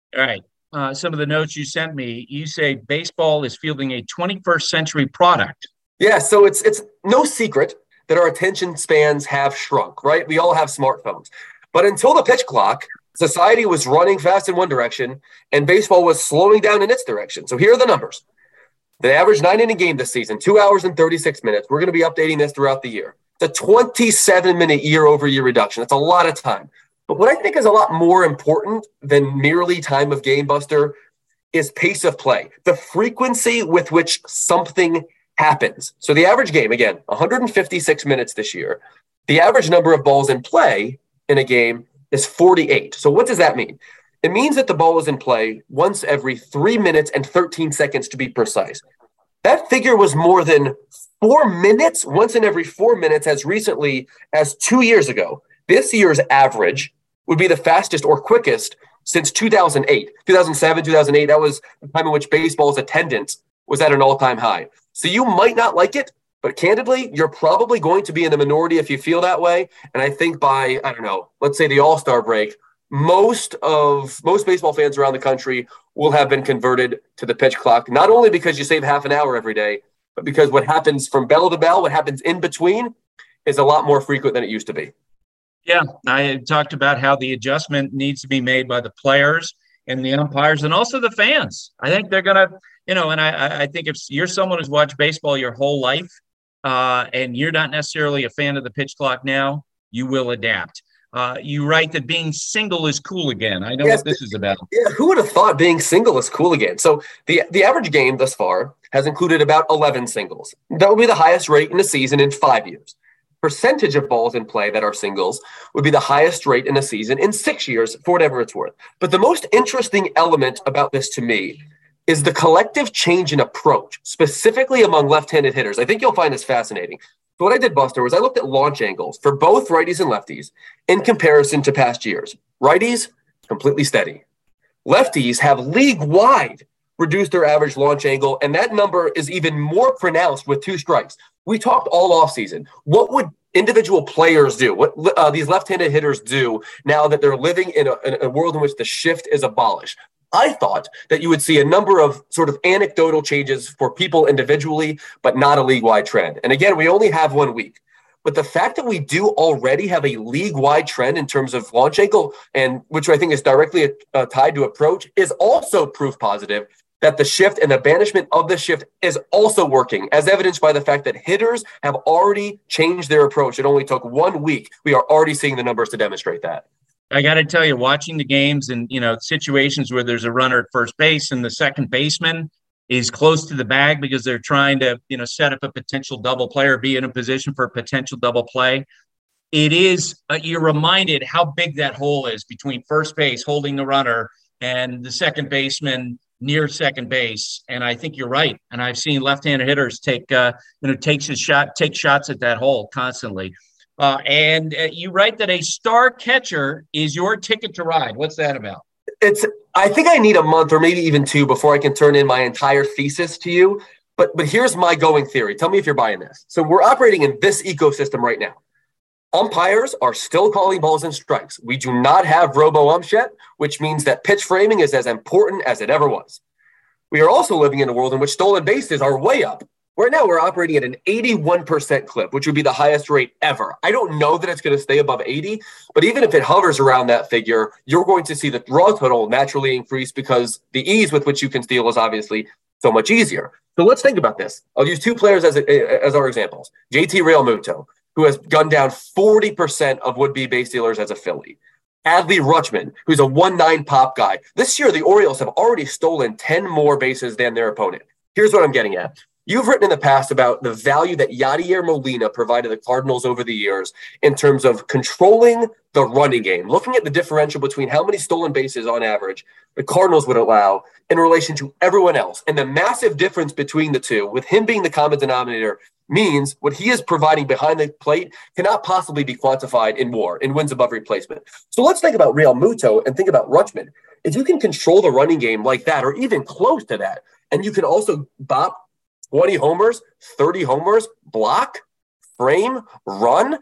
Speaker 2: All right. Uh, some of the notes you sent me, you say baseball is fielding a twenty-first century product.
Speaker 13: Yeah, so it's it's no secret that our attention spans have shrunk, right? We all have smartphones. But until the pitch clock, society was running fast in one direction and baseball was slowing down in its direction. So here are the numbers. The average nine-inning game this season, two hours and thirty-six minutes. We're going to be updating this throughout the year. It's a twenty-seven minute year-over-year reduction. That's a lot of time. But what I think is a lot more important than merely time of game, Buster, is pace of play, the frequency with which something happens. So the average game, again, one hundred fifty-six minutes this year. The average number of balls in play in a game is forty-eight. So what does that mean? It means that the ball is in play once every three minutes and thirteen seconds to be precise. That figure was more than four minutes, once in every four minutes as recently as two years ago. This year's average would be the fastest or quickest since two thousand eight. two thousand seven, two thousand eight, that was the time in which baseball's attendance was at an all-time high. So you might not like it, but candidly, you're probably going to be in the minority if you feel that way. And I think by, I don't know, let's say the All-Star break, most of most baseball fans around the country will have been converted to the pitch clock, not only because you save half an hour every day, but because what happens from bell to bell, what happens in between, is a lot more frequent than it used to be.
Speaker 2: Yeah, I talked about how the adjustment needs to be made by the players and the umpires and also the fans. I think they're going to, you know, and I, I think if you're someone who's watched baseball your whole life uh, and you're not necessarily a fan of the pitch clock now, you will adapt. Uh, you write that being single is cool again. I know yes, what this is about.
Speaker 13: Yeah, who would have thought being single is cool again? So the the average game thus far has included about eleven singles. That would be the highest rate in a season in five years. Percentage of balls in play that are singles would be the highest rate in a season in six years, for whatever it's worth. But the most interesting element about this to me is the collective change in approach, specifically among left-handed hitters. I think you'll find this fascinating. So what I did, Buster, was I looked at launch angles for both righties and lefties in comparison to past years. Righties, completely steady. Lefties have league-wide reduced their average launch angle, and that number is even more pronounced with two strikes. We talked all offseason. What would individual players do? What uh, these left-handed hitters do now that they're living in a, in a world in which the shift is abolished? I thought that you would see a number of sort of anecdotal changes for people individually, but not a league-wide trend. And again, we only have one week. But the fact that we do already have a league-wide trend in terms of launch angle, and which I think is directly uh, tied to approach, is also proof positive that the shift and the banishment of the shift is also working, as evidenced by the fact that hitters have already changed their approach. It only took one week. We are already seeing the numbers to demonstrate that.
Speaker 2: I got to tell you, watching the games and, you know, situations where there's a runner at first base and the second baseman is close to the bag because they're trying to, you know, set up a potential double play or be in a position for a potential double play. It is, uh, you're reminded how big that hole is between first base holding the runner and the second baseman near second base. And I think you're right. And I've seen left-handed hitters take, uh, you know, takes his shot, take shots at that hole constantly. Uh, and uh, you write that a star catcher is your ticket to ride. What's that about?
Speaker 13: It's. I think I need a month or maybe even two before I can turn in my entire thesis to you. But but here's my going theory. Tell me if you're buying this. So we're operating in this ecosystem right now. Umpires are still calling balls and strikes. We do not have robo-umps yet, which means that pitch framing is as important as it ever was. We are also living in a world in which stolen bases are way up. Right now, we're operating at an eighty-one percent clip, which would be the highest rate ever. I don't know that it's going to stay above eighty, but even if it hovers around that figure, you're going to see the raw total naturally increase because the ease with which you can steal is obviously so much easier. So let's think about this. I'll use two players as, a, as our examples. J T Realmuto, who has gunned down forty percent of would-be base stealers as a Philly. Adley Rutschman, who's a one nine pop guy. This year, the Orioles have already stolen ten more bases than their opponent. Here's what I'm getting at. You've written in the past about the value that Yadier Molina provided the Cardinals over the years in terms of controlling the running game, looking at the differential between how many stolen bases on average the Cardinals would allow in relation to everyone else. And the massive difference between the two, with him being the common denominator, means what he is providing behind the plate cannot possibly be quantified in WAR, in wins above replacement. So let's think about Realmuto and think about Rutschman. If you can control the running game like that, or even close to that, and you can also bop twenty homers, thirty homers, block, frame, run.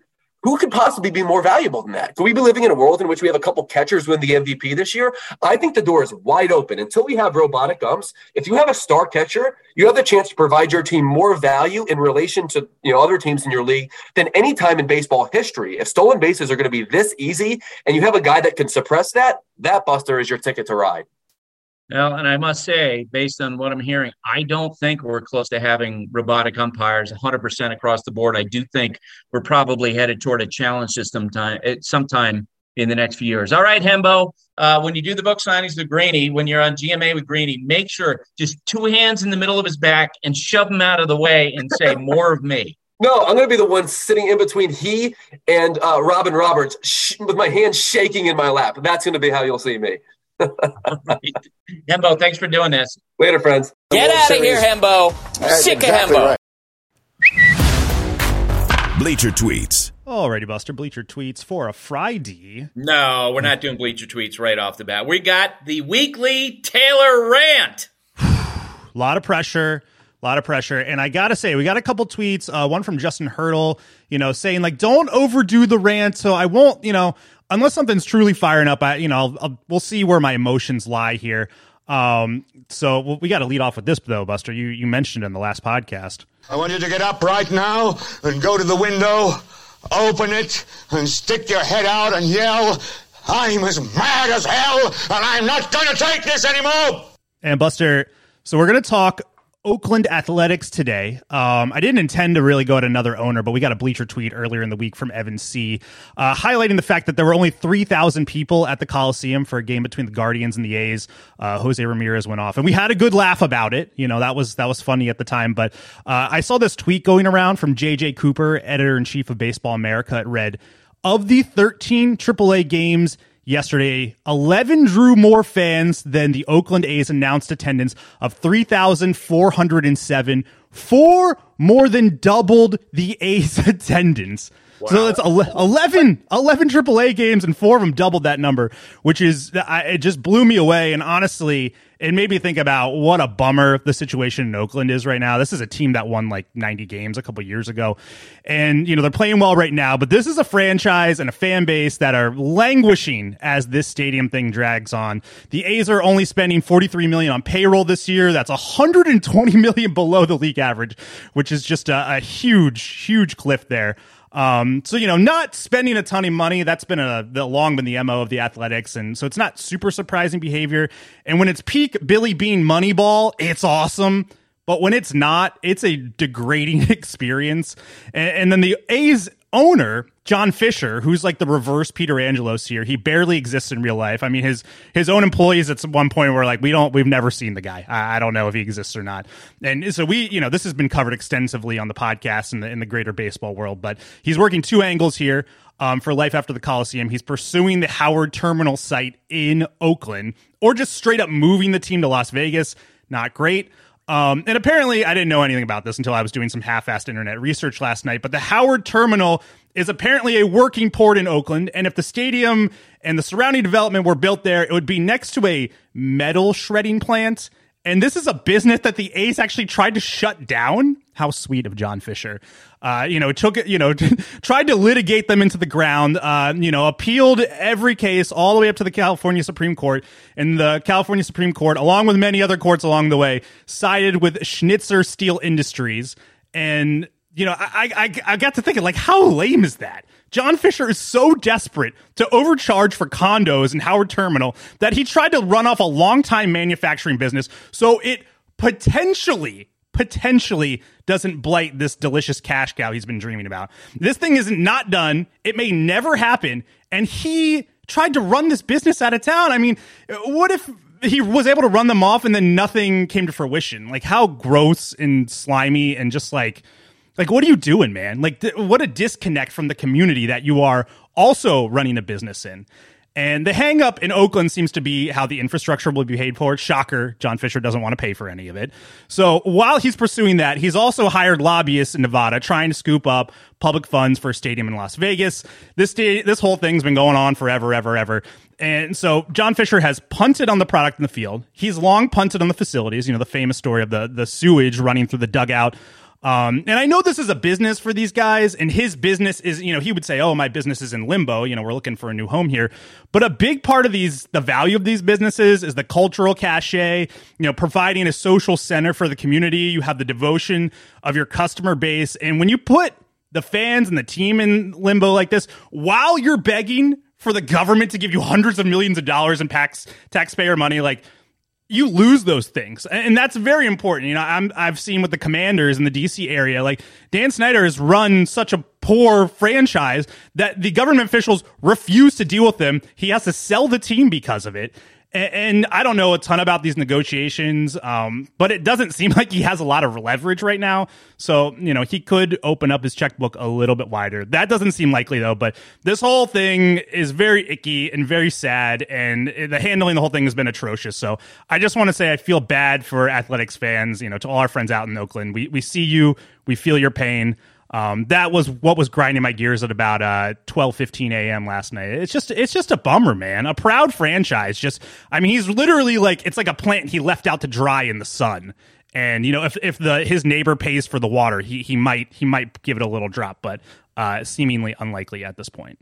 Speaker 13: who could possibly be more valuable than that? Could we be living in a world in which we have a couple catchers win the M V P this year? I think the door is wide open. Until we have robotic umps, if you have a star catcher, you have the chance to provide your team more value in relation to, you know, other teams in your league than any time in baseball history. If stolen bases are going to be this easy and you have a guy that can suppress that, that, Buster, is your ticket to ride.
Speaker 2: Well, and I must say, based on what I'm hearing, I don't think we're close to having robotic umpires one hundred percent across the board. I do think we're probably headed toward a challenge system time, sometime in the next few years. All right, Hembo, uh, when you do the book signings with Greeny, when you're on G M A with Greeny, make sure just two hands in the middle of his back and shove him out of the way and say, more of me.
Speaker 13: No, I'm going to be the one sitting in between he and uh, Robin Roberts sh- with my hands shaking in my lap. That's going to be how you'll see me.
Speaker 2: Right. Hembo, thanks for doing this.
Speaker 13: Later, friends.
Speaker 9: Get out of here, Hembo. Sick exactly of Hembo.
Speaker 1: Right. Bleacher Tweets.
Speaker 3: Alrighty, Buster. Bleacher Tweets for a Friday.
Speaker 2: No, we're not doing Bleacher Tweets right off the bat. We got the weekly Taylor rant.
Speaker 3: A lot of pressure. A lot of pressure. And I got to say, we got a couple tweets, uh, one from Justin Hurdle, you know, saying like, don't overdo the rant. So I won't, you know, unless something's truly firing up, I, you know, I'll, I'll, we'll see where my emotions lie here. Um, so well, we got to lead off with this though, Buster. You, you mentioned in the last podcast.
Speaker 15: I want you to get up right now and go to the window, open it and stick your head out and yell, I'm as mad as hell and I'm not going to take this anymore.
Speaker 3: And Buster, so we're going to talk Oakland Athletics today. Um, I didn't intend to really go at another owner, but we got a Bleacher tweet earlier in the week from Evan C. Uh, highlighting the fact that there were only three thousand people at the Coliseum for a game between the Guardians and the A's. Uh, Jose Ramirez went off, and we had a good laugh about it. You know, that was that was funny at the time. But uh, I saw this tweet going around from J J Cooper, editor-in-chief of Baseball America. It read, of the thirteen triple A games yesterday, eleven drew more fans than the Oakland A's announced attendance of three thousand four hundred seven. Four more than doubled the A's attendance. Wow. So it's eleven, eleven triple A games, and four of them doubled that number, which is, it just blew me away. And honestly, it made me think about what a bummer the situation in Oakland is right now. This is a team that won like ninety games a couple years ago. And, you know, they're playing well right now, but this is a franchise and a fan base that are languishing as this stadium thing drags on. The A's are only spending forty-three million dollars on payroll this year. That's one hundred twenty million dollars below the league average, which is just a, a huge, huge cliff there. Um, so, you know, not spending a ton of money, that's been a, the, long been the M O of the Athletics. And so it's not super surprising behavior. And when it's peak Billy Bean Moneyball, it's awesome. But when it's not, it's a degrading experience. And, and then the A's owner, John Fisher, who's like the reverse Peter Angelos here, he barely exists in real life. I mean, his his own employees at one point were like, we don't, we've never seen the guy. I, I don't know if he exists or not. And so we, you know, this has been covered extensively on the podcast in the in the greater baseball world. But he's working two angles here. Um, for Life After the Coliseum. He's pursuing the Howard Terminal site in Oakland, or just straight up moving the team to Las Vegas. Not great. Um, and apparently I didn't know anything about this until I was doing some half-assed internet research last night, but the Howard Terminal is apparently a working port in Oakland. And if the stadium and the surrounding development were built there, it would be next to a metal shredding plant. And this is a business that the A's actually tried to shut down. How sweet of John Fisher. Uh, you know, took it, you know, tried to litigate them into the ground, uh, you know, appealed every case all the way up to the California Supreme Court. And the California Supreme Court, along with many other courts along the way, sided with Schnitzer Steel Industries. And, you know, I, I, I got to thinking, like, how lame is that? John Fisher is so desperate to overcharge for condos in Howard Terminal that he tried to run off a longtime manufacturing business so it potentially potentially doesn't blight this delicious cash cow he's been dreaming about. This thing is not done. It may never happen. And he tried to run this business out of town. I mean, what if he was able to run them off and then nothing came to fruition? Like, how gross and slimy and just like, like, what are you doing, man? Like, th- what a disconnect from the community that you are also running a business in. And the hang up in Oakland seems to be how the infrastructure will be paid for. Shocker, John Fisher doesn't want to pay for any of it. So while he's pursuing that, he's also hired lobbyists in Nevada trying to scoop up public funds for a stadium in Las Vegas. This sta- this whole thing's been going on forever, ever, ever. And so John Fisher has punted on the product in the field. He's long punted on the facilities, you know, the famous story of the, the sewage running through the dugout Um, and I know this is a business for these guys, and his business is, you know, he would say, oh, my business is in limbo. You know, we're looking for a new home here. But a big part of these, the value of these businesses is the cultural cachet, you know, providing a social center for the community. You have the devotion of your customer base. And when you put the fans and the team in limbo like this, while you're begging for the government to give you hundreds of millions of dollars in tax, taxpayer money, like, you lose those things. And that's very important. You know, I'm, I've seen with the Commanders in the D C area, like Dan Snyder has run such a poor franchise that the government officials refuse to deal with him. He has to sell the team because of it. And I don't know a ton about these negotiations, um, but it doesn't seem like he has a lot of leverage right now. So, you know, he could open up his checkbook a little bit wider. That doesn't seem likely, though. But this whole thing is very icky and very sad, and the handling the whole thing has been atrocious. So I just want to say I feel bad for Athletics fans, you know, to all our friends out in Oakland. We, we see you. We feel your pain. Um, that was what was grinding my gears at about uh, twelve fifteen a.m. last night. It's just it's just a bummer, man. A proud franchise. Just, I mean, he's literally like, it's like a plant he left out to dry in the sun. And, you know, if if the his neighbor pays for the water, he he might he might give it a little drop, but uh, seemingly unlikely at this point.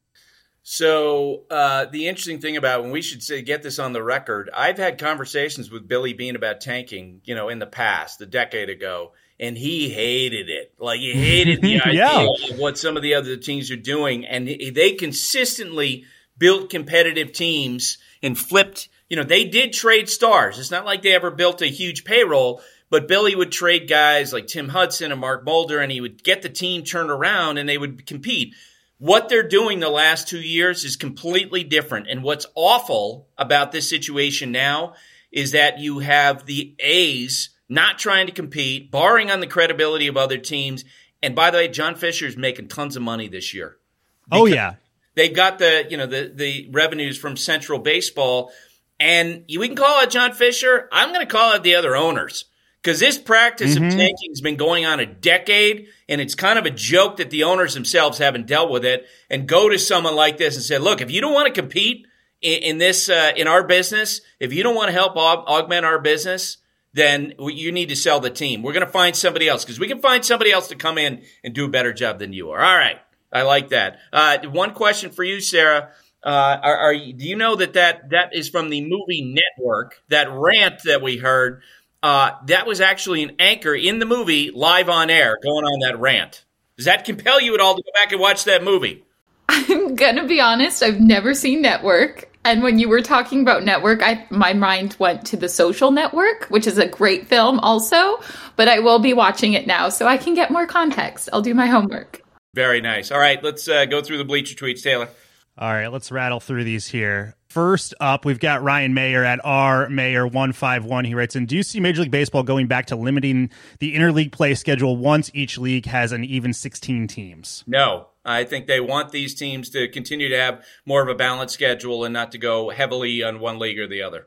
Speaker 2: So uh, the interesting thing about, when we should say, get this on the record, I've had conversations with Billy Beane about tanking, you know, in the past, a decade ago. And he hated it. Like, he hated the idea
Speaker 3: yeah.
Speaker 2: of what some of the other teams are doing. And they consistently built competitive teams and flipped. You know, they did trade stars. It's not like they ever built a huge payroll, but Billy would trade guys like Tim Hudson and Mark Mulder, and he would get the team turned around and they would compete. What they're doing the last two years is completely different. And what's awful about this situation now is that you have the A's not trying to compete, borrowing on the credibility of other teams. And by the way, John Fisher is making tons of money this year.
Speaker 3: Oh, yeah.
Speaker 2: They've got the, you know, the, the revenues from Central Baseball. And we can call it John Fisher. I'm going to call it the other owners. Because this practice mm-hmm. of tanking has been going on a decade, and it's kind of a joke that the owners themselves haven't dealt with it, and go to someone like this and say, look, if you don't want to compete in, in this, uh, in our business, if you don't want to help aug- augment our business, then you need to sell the team. We're going to find somebody else, because we can find somebody else to come in and do a better job than you are. All right. I like that. Uh, one question for you, Sarah. Uh, are, are you, do you know that, that that is from the movie Network, that rant that we heard? Uh, that was actually an anchor in the movie live on air going on that rant. Does that compel you at all to go back and watch that movie?
Speaker 16: I'm going to be honest. I've never seen Network. And when you were talking about Network, I my mind went to The Social Network, which is a great film also. But I will be watching it now so I can get more context. I'll do my homework.
Speaker 2: Very nice. All right, let's uh, go through the Bleacher Tweets, Taylor.
Speaker 3: All right, let's rattle through these here. First up, we've got Ryan Mayer at R Mayer one five one. He writes in, do you see Major League Baseball going back to limiting the interleague play schedule once each league has an even sixteen teams?
Speaker 2: No. I think they want these teams to continue to have more of a balanced schedule and not to go heavily on one league or the other.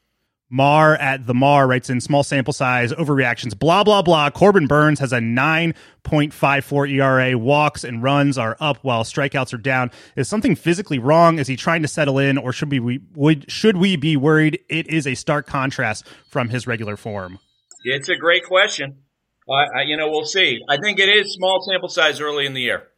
Speaker 3: Mar at the Mar writes in, small sample size, overreactions, blah, blah, blah. Corbin Burns has a nine point five four E R A. Walks and runs are up while strikeouts are down. Is something physically wrong? Is he trying to settle in, or should we, we would, should we be worried? It is a stark contrast from his regular form.
Speaker 2: It's a great question. Uh, you know, we'll see. I think it is small sample size early in the year.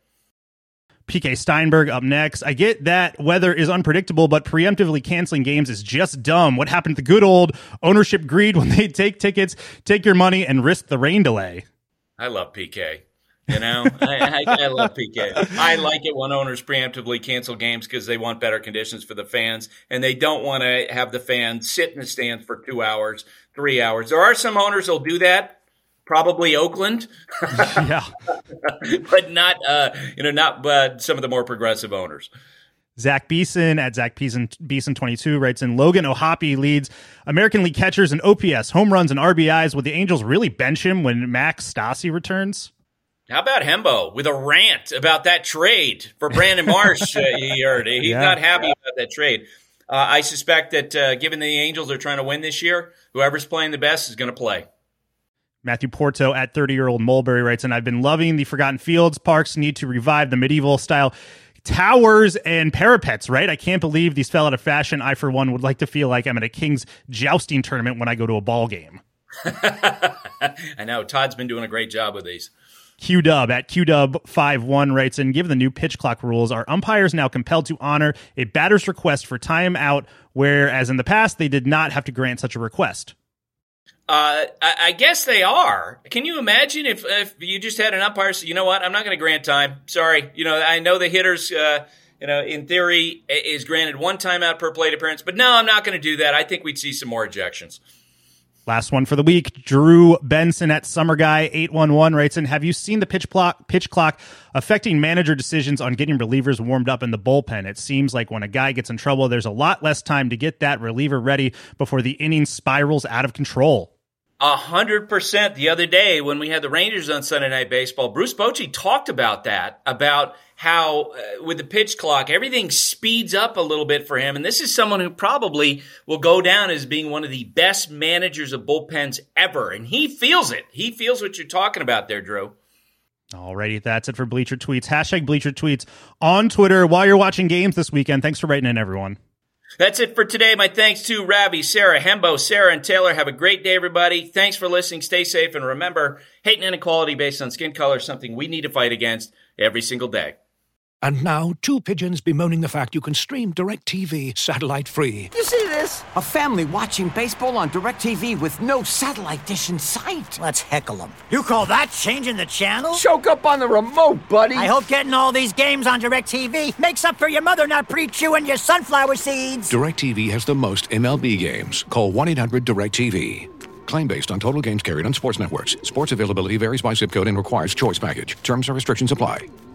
Speaker 3: P K Steinberg up next. I get that weather is unpredictable, but preemptively canceling games is just dumb. What happened to the good old ownership greed when they take tickets, take your money, and risk the rain delay?
Speaker 2: I love P K. You know, I, I, I love P K. I like it when owners preemptively cancel games because they want better conditions for the fans, and they don't want to have the fans sit in the stands for two hours, three hours. There are some owners who'll do that. Probably Oakland,
Speaker 3: yeah,
Speaker 2: but not uh, you know not uh, some of the more progressive owners.
Speaker 3: Zach Beeson at Zach Beeson Beeson twenty-two writes in, Logan O'Hoppe leads American League catchers in O P S, home runs, and R B Is. Would the Angels really bench him when Max Stassi returns?
Speaker 2: How about Hembo with a rant about that trade for Brandon Marsh? uh, he heard he's yeah. not happy about that trade. Uh, I suspect that uh, given the Angels are trying to win this year, whoever's playing the best is going to play.
Speaker 3: Matthew Porto at thirty-year-old Mulberry writes, and I've been loving the Forgotten Fields. Parks need to revive the medieval-style towers and parapets, right? I can't believe these fell out of fashion. I, for one, would like to feel like I'm at a King's jousting tournament when I go to a ball game.
Speaker 2: I know. Todd's been doing a great job with these.
Speaker 3: Q-Dub at Q Dub fifty-one writes in, given the new pitch clock rules, are umpires now compelled to honor a batter's request for timeout, whereas in the past they did not have to grant such a request?
Speaker 2: Uh, I, I guess they are. Can you imagine if, if you just had an umpire say, you know what, I'm not going to grant time. Sorry. You know, I know the hitters, uh, you know, in theory is granted one timeout per plate appearance, but no, I'm not going to do that. I think we'd see some more ejections.
Speaker 3: Last one for the week. Drew Benson at Summer Guy eight one one writes in, have you seen the pitch clock, pitch clock affecting manager decisions on getting relievers warmed up in the bullpen? It seems like when a guy gets in trouble, there's a lot less time to get that reliever ready before the inning spirals out of control.
Speaker 2: A hundred percent. The other day when we had the Rangers on Sunday Night Baseball, Bruce Bochy talked about that, about how uh, with the pitch clock, everything speeds up a little bit for him. And this is someone who probably will go down as being one of the best managers of bullpens ever. And he feels it. He feels what you're talking about there, Drew.
Speaker 3: Alrighty, that's it for Bleacher Tweets. Hashtag Bleacher Tweets on Twitter while you're watching games this weekend. Thanks for writing in, everyone.
Speaker 2: That's it for today. My thanks to Ravi, Sarah, Hembo, Sarah, and Taylor. Have a great day, everybody. Thanks for listening. Stay safe. And remember, hate and inequality based on skin color is something we need to fight against every single day.
Speaker 17: And now, two pigeons bemoaning the fact you can stream DirecTV satellite-free.
Speaker 18: You see this? A family watching baseball on DirecTV with no satellite dish in sight.
Speaker 19: Let's heckle them. You call that changing the channel?
Speaker 18: Choke up on the remote, buddy.
Speaker 19: I hope getting all these games on DirecTV makes up for your mother not pre-chewing your sunflower seeds.
Speaker 17: DirecTV has the most M L B games. Call one eight hundred direct T V. Claim based on total games carried on sports networks. Sports availability varies by zip code and requires choice package. Terms and restrictions apply.